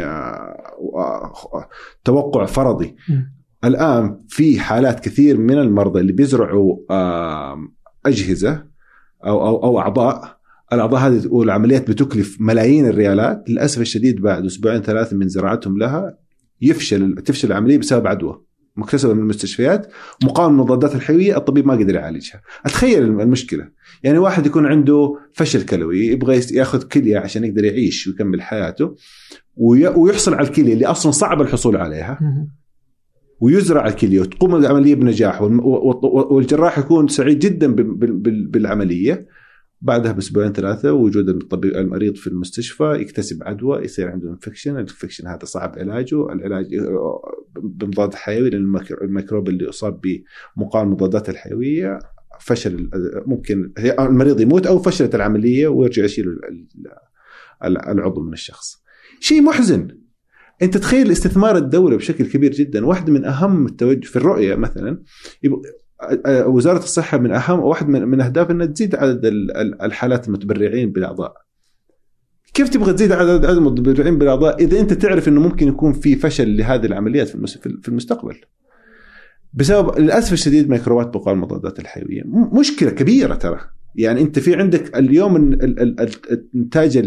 توقع فرضي. الآن في حالات كثير من المرضى اللي بيزرعوا أجهزة أو أو أو أعضاء، الأعضاء هذه والعمليات بتكلف ملايين الريالات. للأسف الشديد بعد أسبوعين ثلاثة من زراعتهم لها يفشل تفشل العملية بسبب عدوى مكتسبة من المستشفيات مقاومة المضادات الحيوية. الطبيب ما قدر يعالجها. أتخيل المشكلة، يعني واحد يكون عنده فشل كلوي يبغى ياخذ كلية عشان يقدر يعيش ويكمل حياته، ويحصل على الكلية اللي أصلا صعب الحصول عليها، ويزرع الكلية وتقوم العملية بنجاح، والجراح يكون سعيد جدا بالعملية. بعدها بأسبوعين ثلاثة وجود الطبيب المريض في المستشفى يكتسب عدوى، يصير عنده انفكشن. الانفكشن هذا صعب علاجه، العلاج بمضاد حيوي لأن الميكروب اللي أصاب بمقاومة المضادات الحيوية فشل، ممكن المريض يموت أو فشلت العملية ويرجع يشيل العضو من الشخص. شيء محزن. انت تخيل استثمار الدوله بشكل كبير جدا. واحد من اهم التوجه في الرؤيه مثلا وزاره الصحه من اهم واحد من, من اهداف انها تزيد عدد الحالات المتبرعين بالاعضاء. كيف تبغى تزيد عدد المتبرعين بالاعضاء اذا انت تعرف انه ممكن يكون في فشل لهذه العمليات في المستقبل بسبب للاسف الشديد ميكروبات بقايا المضادات الحيويه؟ مشكله كبيره ترى. يعني انت في عندك اليوم الانتاج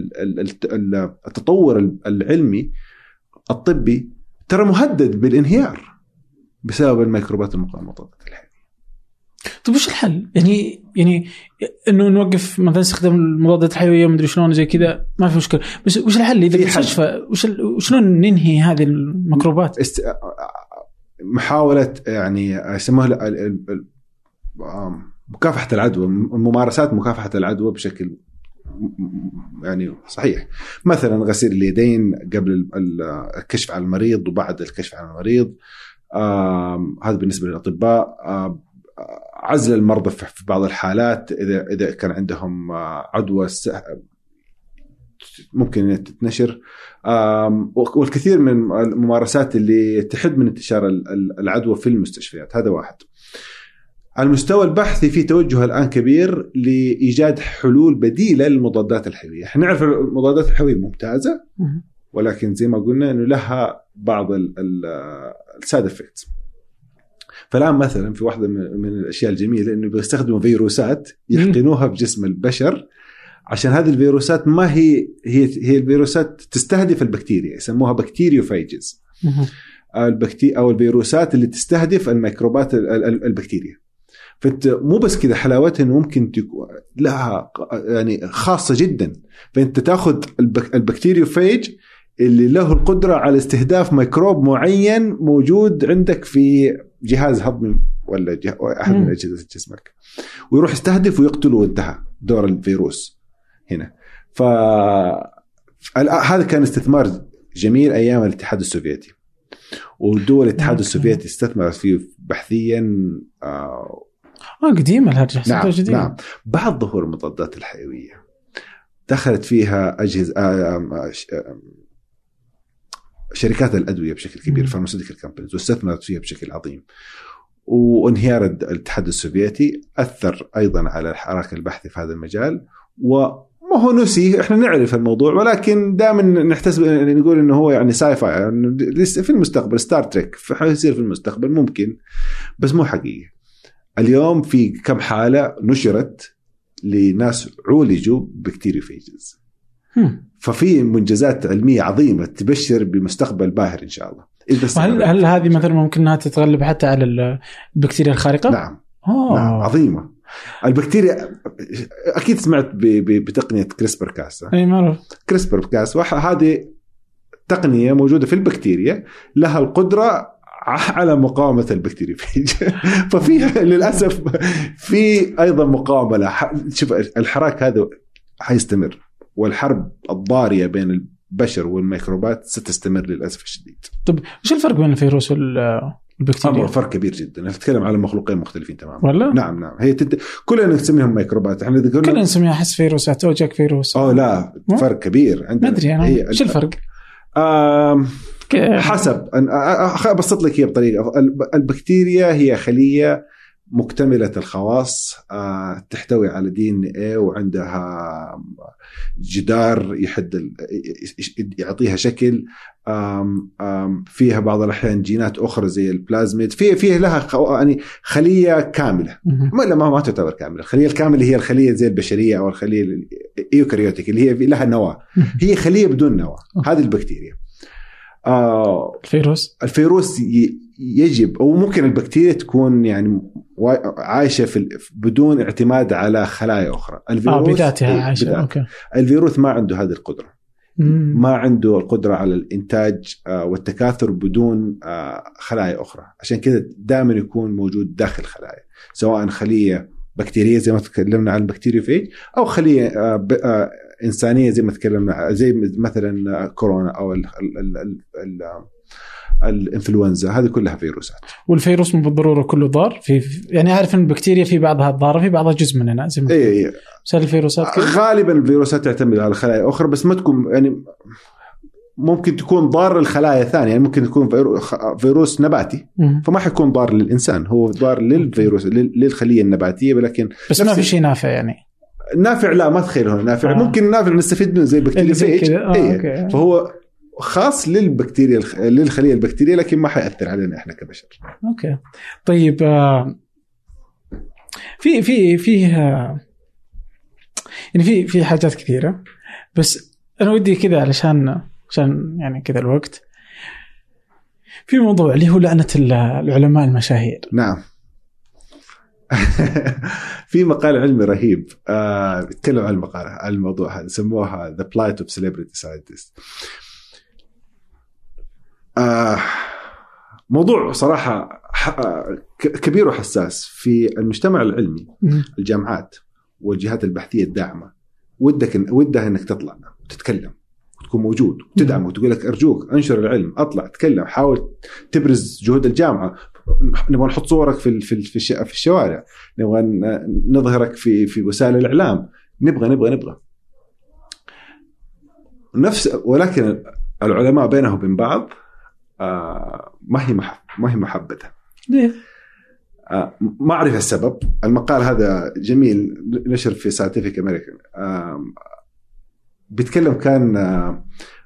التطور العلمي الطبي ترى مهدد بالانهيار بسبب الميكروبات المقاومة المضادات الحيوية. طيب وش الحل؟ يعني يعني انه نوقف مثلا استخدام المضادات الحيويه ومدري شلون زي كذا ما في مشكله، بس وش الحل اذا المستشفى وش وشلون ننهي هذه الميكروبات؟ است... محاوله يعني يسموها مكافحه العدوى، ممارسات مكافحه العدوى بشكل يعني صحيح. مثلا غسيل اليدين قبل الكشف على المريض وبعد الكشف على المريض، هذا بالنسبه للاطباء. عزل المرضى في بعض الحالات اذا اذا كان عندهم عدوى ممكن تتنشر، والكثير من الممارسات اللي تحد من انتشار العدوى في المستشفيات. هذا واحد. على المستوى البحثي في توجه الآن كبير لإيجاد حلول بديلة للمضادات الحيوية. احنا نعرف المضادات الحيوية ممتازة، ولكن زي ما قلنا إنه لها بعض السايد افكتس. فالآن مثلا في واحدة من الأشياء الجميلة إنه بيستخدموا فيروسات يحقنوها بجسم البشر، عشان هذه الفيروسات ما هي هي هي الفيروسات تستهدف البكتيريا، يسموها بكتيريوفاجز. البكتيريا أو الفيروسات اللي تستهدف الميكروبات البكتيريا. فانت مو بس كذا حلاوتها انه ممكن تكون لها يعني خاصه جدا، فانت تاخذ البكتيريوفاج اللي له القدره على استهداف ميكروب معين موجود عندك في جهاز هضمي ولا جه... احد من اجهزه جسمك، ويروح يستهدف ويقتله وانتهى دور الفيروس هنا. ف هذا كان استثمار جميل ايام الاتحاد السوفيتي، ودول الاتحاد السوفيتي استثمرت فيه بحثيا. آه اه قديمه الهرجه. نعم, نعم. بعد ظهور المضادات الحيويه دخلت فيها اجهزه آه آه شركات الادويه بشكل كبير، فارماسيوتيكال كامبانيز، واستثمرت فيها بشكل عظيم. وانهيار الاتحاد السوفيتي اثر ايضا على الحراك البحثي في هذا المجال. وما هو نسي، احنا نعرف الموضوع، ولكن دائما نحتسب نقول انه هو يعني ساي فاي، يعني في المستقبل ستار تريك حيصير في المستقبل ممكن، بس مو حقيقي. اليوم في كم حالة نشرت لناس عولجوا بكتيريوفاجز، ففي منجزات علمية عظيمة تبشر بمستقبل باهر إن شاء الله. هل, هل هذه مثلا ممكن أنها تتغلب حتى على البكتيريا الخارقة؟ نعم. نعم عظيمة البكتيريا. أكيد سمعت بتقنية كريسبر كاس. أي معروف. كريسبر كاس هذه تقنية موجودة في البكتيريا لها القدرة على مقاومة البكتيريوفاج. ففيها للأسف في أيضا مقاومة لها. شوف الحراك هذا حيستمر، والحرب الضارية بين البشر والميكروبات ستستمر للأسف الشديد. طب إيش الفرق بين الفيروس والبكتيريا؟ أمر فرق كبير جدا. نتكلم على مخلوقين مختلفين تماما. ولا؟ نعم نعم. هي تد... كلنا نسميهم ميكروبات. إحنا إذا كلنا نسميها حس فيروسات أو جاك فيروس. أو لا م? فرق كبير عندنا. ما أدري أنا إيش الفرق؟ آم... حسب أبسط لك هي بطريقة. البكتيريا هي خلية مكتملة الخواص، تحتوي على دي إن إيه وعندها جدار يحد يعطيها شكل، فيها بعض الأحيان جينات أخرى زي البلازميد، فيه فيه لها يعني خلية كاملة. ما ما ما تعتبر كاملة. الخلية الكاملة هي الخلية زي البشرية أو الخلية الإيوكاريوتيك اللي هي لها نواة. هي خلية بدون نواة. هذه البكتيريا. آه الفيروس الفيروس يجب أو ممكن البكتيريا تكون يعني عايشة في بدون اعتماد على خلايا أخرى. الفيروس آه بذاتها عايشة. أوكي. الفيروس ما عنده هذه القدرة. مم. ما عنده القدرة على الإنتاج آه والتكاثر بدون آه خلايا أخرى، عشان كذا دائما يكون موجود داخل خلايا، سواء خلية بكتيرية زي ما تكلمنا عن البكتيريوفاج أو خلية آه آه إنسانية زي ما تكلمنا زي مثلا كورونا أو ال ال ال ال الانفلونزا. هذه كلها فيروسات. والفيروس مو بالضرورة كله ضار. في يعني عارف إن البكتيريا في بعضها ضارة في بعضها جزء منها زي ما إيه إيه. بس الفيروسات غالبا الفيروسات تعتمد على خلايا أخرى، بس ما تكون يعني ممكن تكون ضار للخلايا الثانية، يعني ممكن تكون فيروس نباتي فما حيكون ضار للإنسان، هو ضار للفيروس للخلية النباتية، ولكن بس ما في شيء نافع يعني. نافع لا ما تخيل هنا نافع. آه. ممكن نافع نستفيد منه زي البكتيريا فيج. آه إيه. فهو خاص للبكتيريا للخلية البكتيرية، لكن ما حيأثر علينا إحنا كبشر. أوكي طيب آه في في في آه يعني في في حاجات كثيرة، بس أنا ودي كذا علشان عشان يعني كذا الوقت في موضوع اللي هو لعنة العلماء المشاهير. نعم. في مقال علمي رهيب آه بيتكلم عن المقال عن الموضوع هذا، سموها The Plight of Celebrity Scientists. آه موضوع صراحة كبير وحساس في المجتمع العلمي. الجامعات والجهات البحثية الداعمة ودك ودها انك تطلع وتتكلم وتكون موجود وتدعم وتقول لك ارجوك انشر العلم، اطلع اتكلم، حاول تبرز جهود الجامعة، نبغى نحط صورك في في في الشوارع، نبغى نظهرك في في وسائل الاعلام، نبغى نبغى نبغى نفس. ولكن العلماء بينهم وبين بعض آه ما هي محب ما هي محبته. ليه؟ آه ما أعرف السبب. المقال هذا جميل، نشر في Scientific American. آه بيتكلم كان آه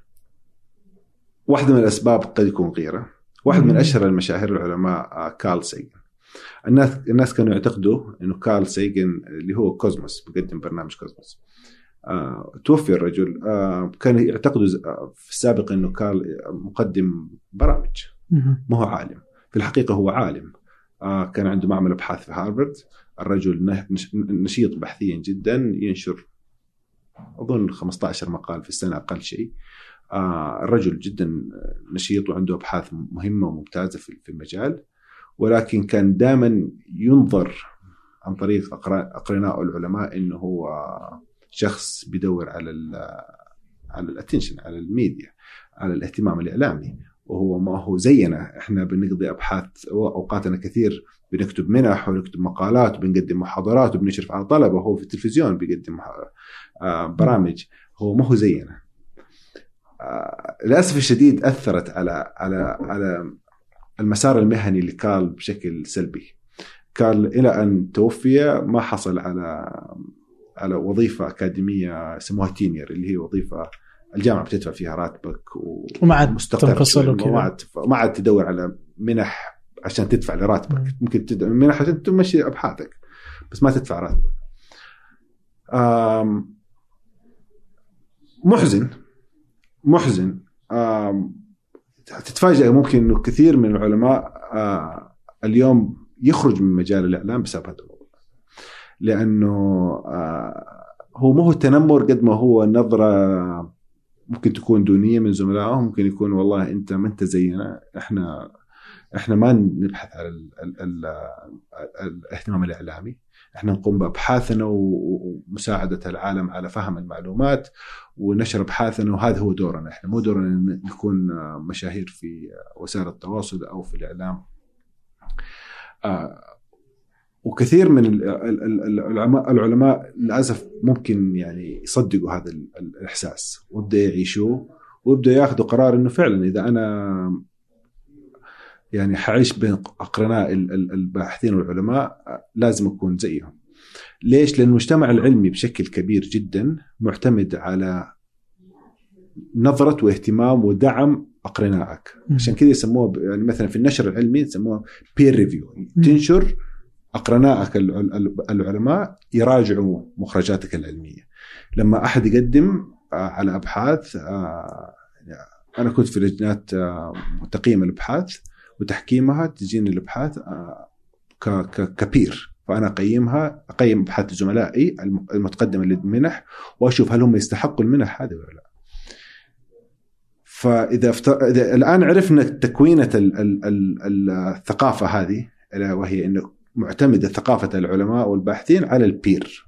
واحدة من الأسباب قد يكون غيرة. واحد من أشهر المشاهير العلماء آه كارل سيجن. الناس الناس كانوا يعتقدوا إنه كارل سيجن اللي هو كوزموس بيقدم برنامج كوزموس. آه، توفي الرجل. آه، كان يعتقدوا في السابق إنه كارل مقدم برامج، ما هو عالم. في الحقيقة هو عالم. آه، كان عنده معمل أبحاث في هارفارد. الرجل نشيط بحثيا جدا، ينشر أظن خمسة عشر مقال في السنة أقل شيء. آه، الرجل جدا نشيط وعنده أبحاث مهمة وممتازة في المجال، ولكن كان دائما ينظر عن طريق أقرناء العلماء إنه هو شخص بيدور على ال على الاتنشن، على الميديا، على الاهتمام الإعلامي، وهو ما هو زينا. احنا بنقضي أبحاث أوقاتنا كثير، بنكتب منح ونكتب مقالات وبنقدم محاضرات وبنشرف على طلبة، وهو في التلفزيون بيقدم برامج، هو ما هو زينا. للأسف الشديد أثرت على على على المسار المهني لكارل بشكل سلبي. كارل إلى أن توفي ما حصل على على وظيفة أكاديمية يسموها تينير، اللي هي وظيفة الجامعة بتدفع فيها راتبك وما عاد تنفصل وما ما عاد تدور على منح عشان تدفع لراتبك. م. ممكن تدفع منح عشان تمشي أبحاثك بس ما تدفع راتبك. محزن محزن. تتفاجأ ممكن إنه كثير من العلماء اليوم يخرج من مجال الإعلام بسبب هذا الموضوع، لأنه هو مو التنمر قد ما هو النظرة ممكن تكون دونية من زملائهم. ممكن يكون والله أنت ما أنت زينا، إحنا إحنا ما نبحث على ال ال ال الاهتمام الإعلامي، إحنا نقوم بأبحاثنا ومساعدة العالم على فهم المعلومات ونشر أبحاثنا، وهذا هو دورنا. إحنا مو دورنا نكون مشاهير في وسائل التواصل أو في الإعلام. آه وكثير من العلماء العلماء للأسف ممكن يعني يصدقوا هذا الإحساس ويبدأ يعيشوه ويبدأ يأخذوا قرار إنه فعلا إذا أنا يعني حعيش بين أقرناء الباحثين والعلماء لازم أكون زيهم. ليش؟ لأن المجتمع العلمي بشكل كبير جدا معتمد على نظرة واهتمام ودعم أقرنائك. عشان كذا يسموه يعني مثلا في النشر العلمي يسموه peer review، تنشر أقرنائك العلماء يراجعوا مخرجاتك العلمية. لما أحد يقدم على أبحاث، أنا كنت في لجنات تقييم الأبحاث وتحكيمها، تجيني الأبحاث كبير، فأنا أقيمها أقيم أبحاث زملائي المتقدمة للمنح وأشوف هل هم يستحقوا المنح هذه ولا لا. فإذا افتر... إذا الآن عرفنا تكوينة ال... ال... ال... الثقافة هذه، وهي إنه معتمدة ثقافة العلماء والباحثين على البير،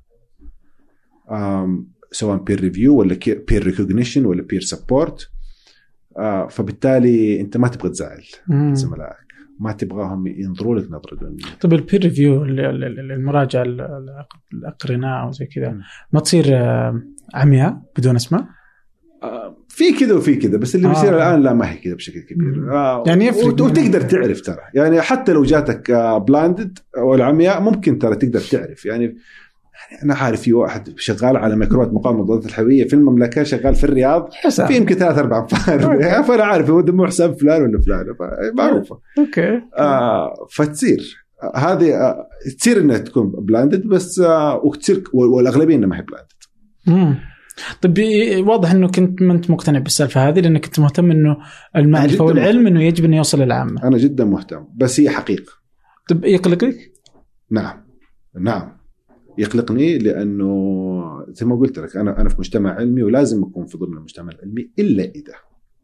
سواء بير ريفيو ولا بير ريكوجنيشن ولا بير سبورت. فبالتالي أنت ما تبغى تزعل زملائك، ما تبغاهم ينظروا لك نظرة دونية. طب البير ريفيو المراجعة الأقرناء أو زي كذا ما تصير عمياء بدون اسماء؟ في كذا وفي كذا، بس اللي بيصير آه. الآن لا ما هي كذا بشكل كبير. آه. يعني يفرق، وتقدر تعرف ترى، يعني حتى لو جاتك بلاندد والعمياء ممكن ترى تقدر تعرف. يعني أنا عارف في واحد شغال على ميكروبات مقاومة المضادات الحيوية في المملكة، شغال في الرياض، في يمكن ثلاث أربع أنفار، فأنا عارف هو دموع حساب فلان ولا فلان، معروفة. أوكي. آه فتصير هذه آه تصير إنها تكون بلاندد بس، آه وتصير والأغلبية إنها ما هي بلاندد. امم طيب واضح إنه كنت ما أنت مقتنع بالسالفة هذه، لأنك كنت مهتم إنه المعرفة والعلم إنه يجب إنه يوصل للعامة. أنا جدا مهتم، بس هي حقيقة. طيب يقلقك؟ نعم نعم يقلقني، لأنه زي ما قلت لك أنا أنا في مجتمع علمي ولازم أكون في ضمن المجتمع العلمي، إلا إذا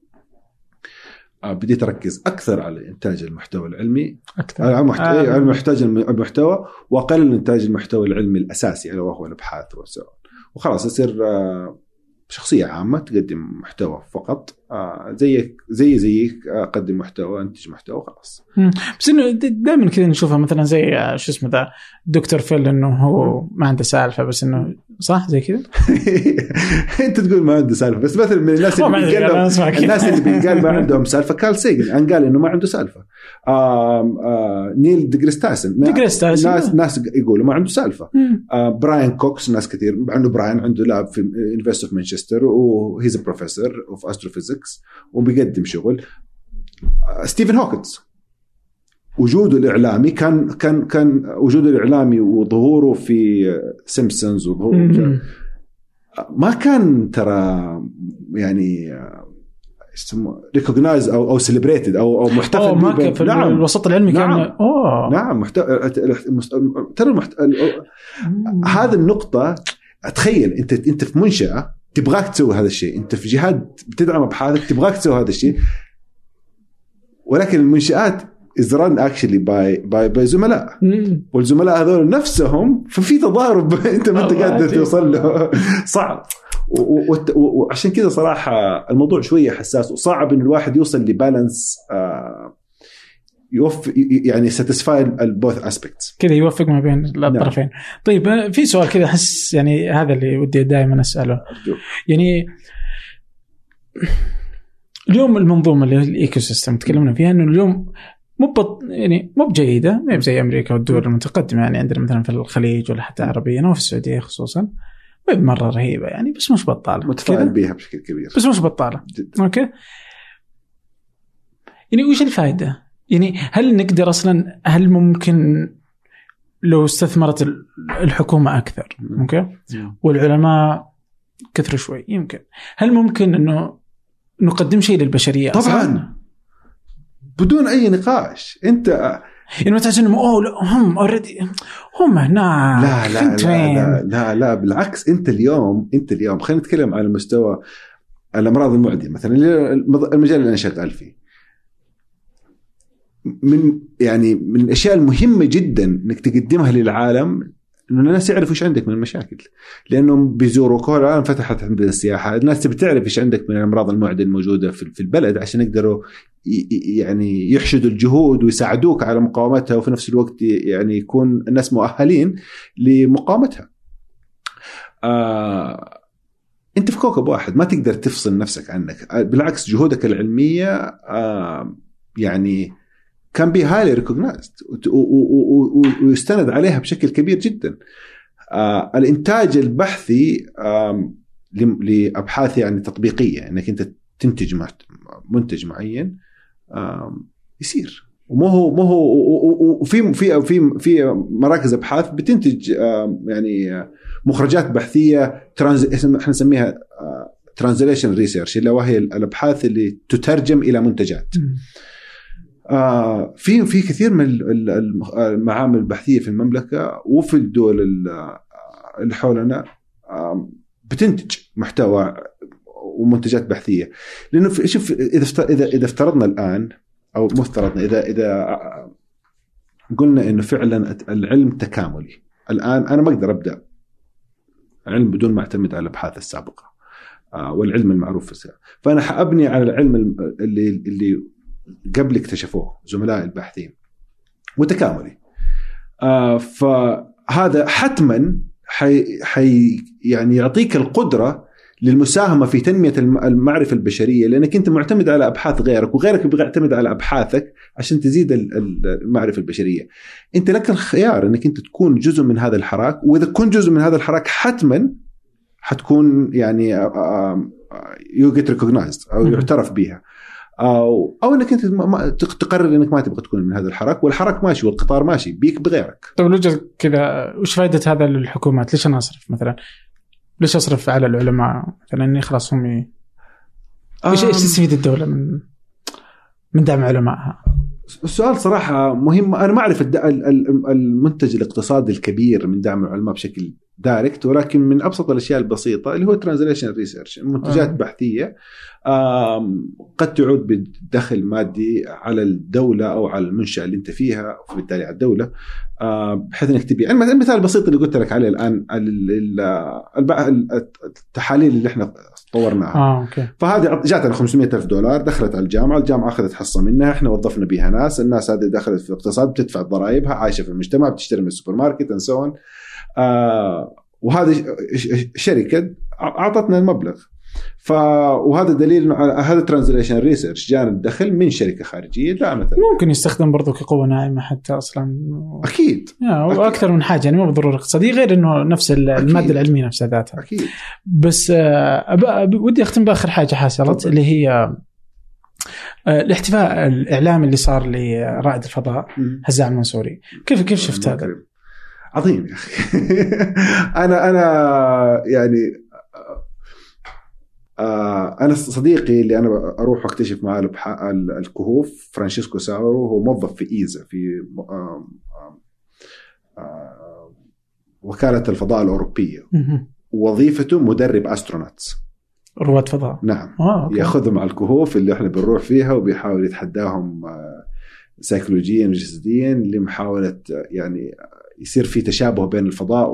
بديت أركز أكثر على إنتاج المحتوى العلمي أكثر على محتوى آه. محتاج المحتوى وأقل إنتاج المحتوى العلمي الأساسي ألا وهو الأبحاث والسؤال، وخلاص يصير شخصية عامة تقدم محتوى فقط، زي زي زيك أقدم محتوى أنتج محتوى وخلاص. بس إنه دائما كذا نشوفها مثلا زي شو اسمه ذا دكتور فيل، إنه هو ما عنده سالفة، بس إنه صح زي كذا. أنت تقول ما عنده سالفة، بس مثلا من الناس اللي بيتكلم الناس اللي بيتقال ما عندهم سالفة كارل سيجن أن قال إنه ما عنده سالفة. آه آه نيل ديجريس تايسون ناس ناس يقولوا ما عنده سالفة. آه براين كوكس ناس كثير عنده، براين عنده لاب في يونيفرسيتي اوف مانشستر وهيز ا بروفيسور اوف استروفيزيكس وبيقدم شغل. آه ستيفن هوكنز وجوده الإعلامي كان كان كان وجوده الإعلامي وظهوره في سيمبسونز وظهوره ما كان ترى يعني اسمه ريكوجنايز او او سيلبريتد او او محتفل به في نعم. الوسط العلمي نعم. كان اوه نعم محت... ترى المحت... هذه النقطة. تخيل انت انت في منشأة تبغاك تسوي هذا الشيء، انت في جهات بتدعم ابحاثك تبغاك تسوي هذا الشيء، ولكن المنشآت is run actually by by by زملاء، والزملاء هذول نفسهم ففي تضارب انت ما انت قادر توصل له، صعب. وعشان كذا صراحة الموضوع شوية حساس وصعب إن الواحد يوصل لبالانس يوفق يعني satisfy both aspects كذا، يوفق ما بين الطرفين. نعم. طيب في سؤال كذا أحس يعني هذا اللي ودي دائما أسأله. أرجو. يعني اليوم المنظومة اللي الإيكو سيستم تكلمنا فيها إنه اليوم مو يعني مو بجيدة، ما زي أمريكا والدول المتقدمة، يعني عندنا مثلا في الخليج ولا حتى عربيا أو في السعودية خصوصا مرة رهيبة يعني، بس مش بطالة، متفائل بيها بشكل كبير، بس مش بطالة جدا. أوكي يعني وش الفائدة؟ يعني هل نقدر أصلا، هل ممكن لو استثمرت الحكومة أكثر أوكي والعلماء كثروا شوي يمكن، هل ممكن إنه نقدم شيء للبشرية؟ طبعا أصلاً؟ بدون أي نقاش. أنت يعني ما تحس إنهم أوه هم أوريدي هم هنا. لا لا لا, لا لا لا بالعكس. أنت اليوم أنت اليوم خلينا نتكلم على مستوى الأمراض المعدية مثلا، المجال اللي أنا شغال فيه، من يعني من الأشياء المهمة جدا إنك تقدمها للعالم إنه الناس يعرفوا إيش عندك من المشاكل، لأنهم بيزوروك. الآن فتحت عندنا السياحة، الناس بتعرف إيش عندك من الأمراض المعدية الموجودة في البلد عشان يقدروا يعني يحشدوا الجهود ويساعدوك على مقاومتها، وفي نفس الوقت يعني يكون الناس مؤهلين لمقاومتها. آه أنت في كوكب واحد ما تقدر تفصل نفسك عنك، بالعكس جهودك العلمية آه يعني كان بي هايلي ريكوجنايزد ويستند عليها بشكل كبير جدا. آه الإنتاج البحثي آه لأبحاث يعني تطبيقية، إنك أنت تنتج منتج معين آه يصير، ومو هو مو هو وفي في في في مراكز أبحاث بتنتج آه يعني مخرجات بحثية ترانز احنا نسميها آه ترانزليشن ريسيرش، اللي وهي الأبحاث اللي تترجم إلى منتجات. آه في في كثير من المعامل البحثية في المملكة وفي الدول اللي حولنا آه بتنتج محتوى ومنتجات بحثية. لأنه شوف إذا إذا إذا افترضنا الآن أو مو افترضنا إذا إذا قلنا إنه فعلا العلم تكاملي، الآن أنا ما أقدر أبدأ علم بدون ما أعتمد على الأبحاث السابقة آه والعلم المعروف في السابق، فأنا حأبني على العلم اللي اللي قبل اكتشفوه زملاء الباحثين وتكاملي. آه فهذا حتما حي, حي يعني يعطيك القدرة للمساهمة في تنمية المعرفة البشرية، لأنك أنت معتمد على أبحاث غيرك وغيرك بيعتمد على أبحاثك عشان تزيد المعرفة البشرية. أنت لك الخيار أنك أنت تكون جزء من هذا الحراك، وإذا كنت جزء من هذا الحراك حتما حتكون يعني you get recognized أو يعترف بها، أو أو إنك أنت تقرر إنك ما تبغى تكون من هذا الحراك، والحراك ماشي والقطار ماشي بيك بغيرك. طيب لوجه كذا وش فائدة هذا للحكومات؟ ليش أنا أصرف مثلا؟ ليش أصرف على العلماء مثلا إني خلاص هم ي... إيش إيش تستفيد الدولة من من دعم علمائها؟ السؤال صراحة مهم. أنا ما أعرف المنتج الاقتصادي الكبير من دعم العلماء بشكل دايركت، ولكن من أبسط الأشياء البسيطة اللي هو ترانزليشن ريسيرش، منتجات آه. بحثية قد تعود بدخل مادي على الدولة أو على المنشأة اللي أنت فيها، وبالتالي على الدولة، بحيث أنك تبيع. المثال البسيط اللي قلت لك عليه الآن التحاليل اللي إحنا طورناها، آه، أوكي. فهذه جاتنا خمسمائة ألف دولار، دخلت على الجامعة، الجامعة أخذت حصة منها، إحنا وظفنا بها ناس، الناس هذه دخلت في الاقتصاد، بتدفع ضرائبها، عايشة في المجتمع، بتشتري من السوبر ماركت and so on. آه وهذه شركة أعطتنا المبلغ، ف وهذا دليل على هذا ترانزليشن ريسيرش، جانا الدخل من شركة خارجية دعمت. ممكن يستخدم برضو كقوة ناعمة حتى أصلا. أكيد. وأكثر من حاجة، يعني مو بالضرورة اقتصادية، غير إنه نفس المادة العلمية نفسها ذاتها. أكيد. بس أبقى ودي أختم بآخر حاجة حصلت، اللي هي الاحتفاء الإعلامي اللي صار لرائد الفضاء هزاع المنصوري. كيف كيف شفت هذا؟ عظيم يا أخي. أنا أنا يعني آه أنا صديقي اللي أنا أروح أكتشف معه الكهوف، فرانشيسكو ساورو، هو موظف في إيزا في آه آه وكالة الفضاء الأوروبية، وظيفته مدرب أسترونوتس، رواد فضاء. نعم. يأخذهم على الكهوف اللي إحنا بنروح فيها، وبيحاول يتحداهم آه سيكولوجيا وجسديا لمحاولة يعني يصير في تشابه بين الفضاء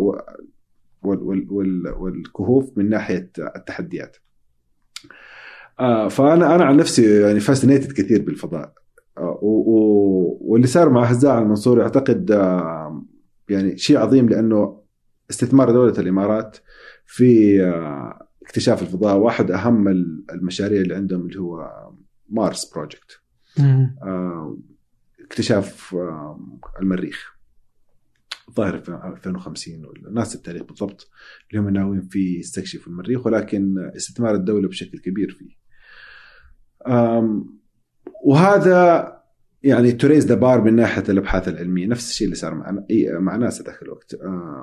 والكهوف من ناحية التحديات. آه فأنا أنا عن نفسي يعني فاسينيتد كثير بالفضاء، آه واللي صار مع هزاع المنصوري أعتقد آه يعني شيء عظيم، لأنه استثمار دولة الإمارات في آه اكتشاف الفضاء واحد أهم المشاريع اللي عندهم، اللي هو مارس بروجكت، آه اكتشاف آه المريخ، ظاهر في ألفين وخمسين ولا ناس التاريخ بالضبط، اللي هم ناويين في يستكشفوا المريخ، ولكن استثمار الدولة بشكل كبير فيه. وهذا يعني تريز دبار من ناحية الأبحاث العلمية. نفس الشيء اللي صار مع مع ناسا ذاك الوقت.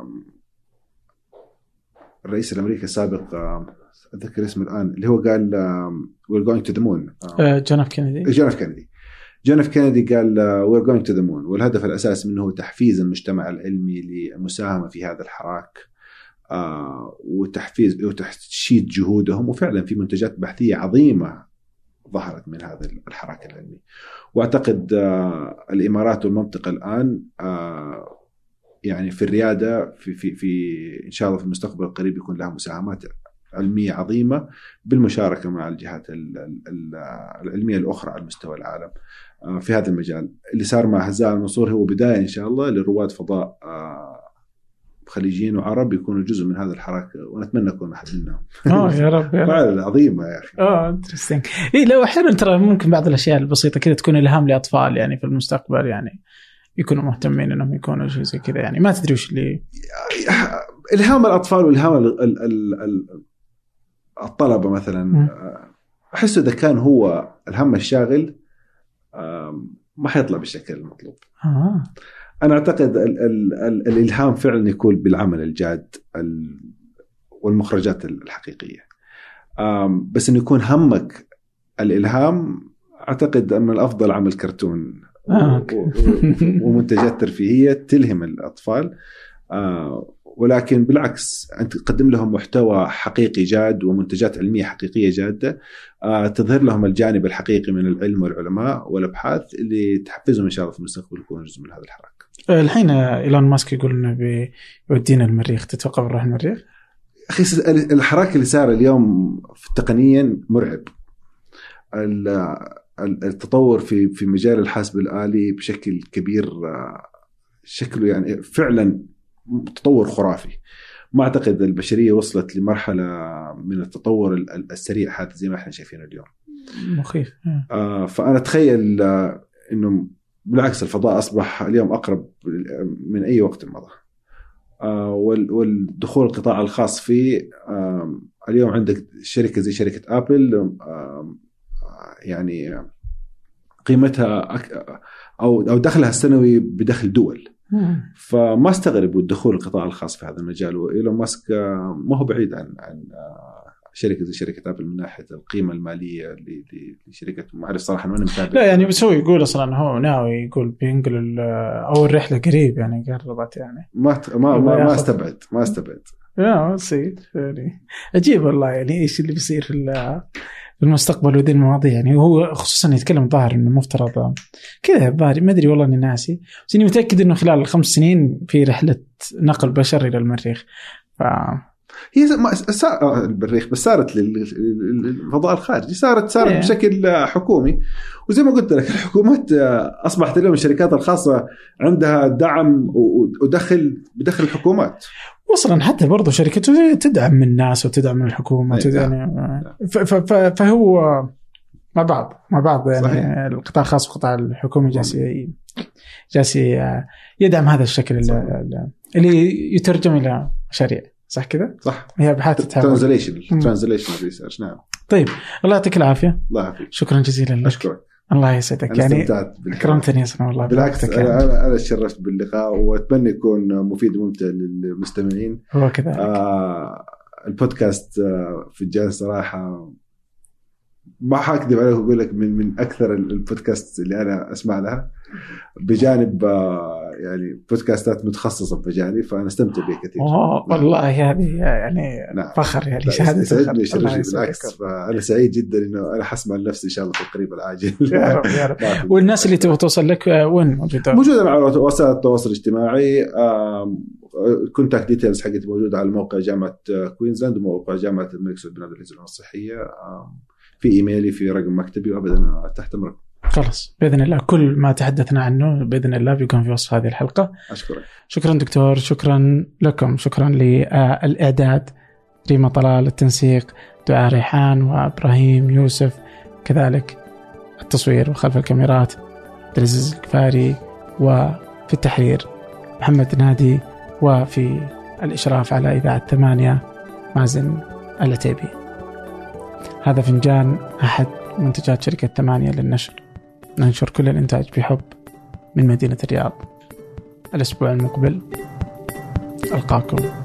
الرئيس الأمريكي السابق أتذكر اسمه الآن، اللي هو قال we're going to the moon، جون اف كينيدي جون اف كينيدي جون اف كينيدي قال we're going to the moon، والهدف الأساسي منه هو تحفيز المجتمع العلمي للمساهمة في هذا الحراك، آه وتحفيز وتشييد جهودهم، وفعلا في منتجات بحثية عظيمة ظهرت من هذا الحراك العلمي. وأعتقد آه الإمارات والمنطقة الآن آه يعني في الريادة في في في إن شاء الله في المستقبل القريب يكون لها مساهمات علمية عظيمة بالمشاركة مع الجهات العلمية الأخرى على مستوى العالم في هذا المجال. اللي صار مع هزاع المنصوري هو بداية إن شاء الله لرواد فضاء خليجيين وعرب يكونوا جزء من هذا الحراك، ونتمنى نكون أحد منهم. آه يا رب. فعلا عظيمة يا أخي. آه انترستينج. إيه لو أحيانا ترى ممكن بعض الأشياء البسيطة كذا تكون إلهام لأطفال يعني في المستقبل، يعني يكونوا مهتمين إنهم يكونوا شيء زي كذا، يعني ما تدري وش اللي إلهام الأطفال والإلهام ال ال ال الطلبة مثلا. م. أحس إذا كان هو الهم الشاغل ما حيطلع بالشكل المطلوب. آه. أنا أعتقد ال ال ال الإلهام فعلا يكون بالعمل الجاد والمخرجات الحقيقية، بس إنه يكون همك الإلهام. أعتقد أن الأفضل عمل كرتون آه. ومنتجات ترفيهية تلهم الأطفال، ولكن بالعكس أنت تقدم لهم محتوى حقيقي جاد ومنتجات علمية حقيقية جادة تظهر لهم الجانب الحقيقي من العلم والعلماء والأبحاث اللي تحفزهم إن شاء الله في المستقبل يكونوا جزء من هذا الحراك. الحين إيلون ماسك يقول إنه بيودينا المريخ، تتوقع نروح المريخ؟ أخي الحراك اللي صار اليوم تقنيا مرعب. التطور في في مجال الحاسب الآلي بشكل كبير، شكله يعني فعلا تطور خرافي. ما أعتقد البشرية وصلت لمرحلة من التطور السريع هذا زي ما احنا شايفينه اليوم. مخيف. آه فأنا أتخيل آه إنه بالعكس الفضاء أصبح اليوم أقرب من أي وقت مضى. آه والدخول القطاع الخاص فيه آه اليوم عندك شركة زي شركة آبل آه يعني قيمتها أو أو دخلها السنوي بدخل دول. فما استغرب الدخول القطاع الخاص في هذا المجال. وإيلون ماسك ما هو بعيد عن عن شركة زي شركة آبل من ناحية القيمة المالية لشركة. ما أعرف صراحة أنا متابع. لا يعني بس هو يقول أصلاً هو ناوي يقول بينقل أول رحلة قريب يعني قربت يعني. ما ما ما, ما استبعد ما استبعد. لا بسيط يعني عجيب والله يعني إيش اللي بيصير في المستقبل وذي المواضيع يعني. وهو خصوصاً يتكلم ظاهر إنه مفترض كذا باري ما أدري والله إني ناسي بس إني متأكد إنه خلال الخمس سنين في رحلة نقل بشر إلى المريخ. ف هي سا... المريخ بس صارت للفضاء الخارجي صارت صارت بشكل حكومي. وزي ما قلت لك الحكومات أصبحت اليوم الشركات الخاصة عندها دعم ودخل بدخل الحكومات. وصلا حتى برضو شركته تدعم من الناس وتدعم من الحكومة يعني. ف... ف... ف... فهو مع بعض مع بعض يعني. صحيح. القطاع الخاص والقطاع الحكومي جالسي جالسي يدعم هذا الشكل اللي, اللي يترجم إلى مشاريع. صح كذا؟ صح. هي أبحاث ترانزليشن ترانزليشن ريسيرش. نعم. طيب الله يعطيك العافية. الله يعافيك. شكرا جزيلا لك. أشكرك. الله يسعدك يعني أكرمتني أصلا والله. بالعكس أنا أنا تشرفت باللقاء وأتمنى يكون مفيد وممتع للمستمعين. هو كذا. آه البودكاست آه فنجان صراحة ما حاكذب عليك وأقول لك من من أكثر البودكاست اللي أنا أسمع لها بجانب آه يعني بودكاستات متخصصة بمجالي فأنا استمتع بها كثير. والله هذه يعني نعم. فخر يعني شهادة سعدني شرفني بالعكس. فأنا سعيد جدا إنه أنا حسمع لنفسي إن شاء الله في القريب العاجل. يا رب يا رب. والناس اللي تبغى توصل لك وين موجودة؟ موجودة على وسائل التواصل الاجتماعي. كونتاكت ديتيلز حقتي موجودة على موقع جامعة كوينزلاند وموقع جامعة الملك سعود بن عبد العزيز الصحية. في إيميلي في رقم مكتبي وأبدا تحت أمرك. خلاص بإذن الله كل ما تحدثنا عنه بإذن الله بيكون في وصف هذه الحلقة. أشكرك. شكرا دكتور. شكرا لكم. شكرا للإعداد ريما طلال، التنسيق دعاء ريحان وإبراهيم يوسف، كذلك التصوير وخلف الكاميرات عبدالعزيز الكفاري، وفي التحرير محمد نادي، وفي الإشراف على إذاعة ثمانية مازن العتيبي. هذا فنجان أحد منتجات شركة ثمانية للنشر. ننشر كل الإنتاج بحب من مدينة الرياض. الأسبوع المقبل ألقاكم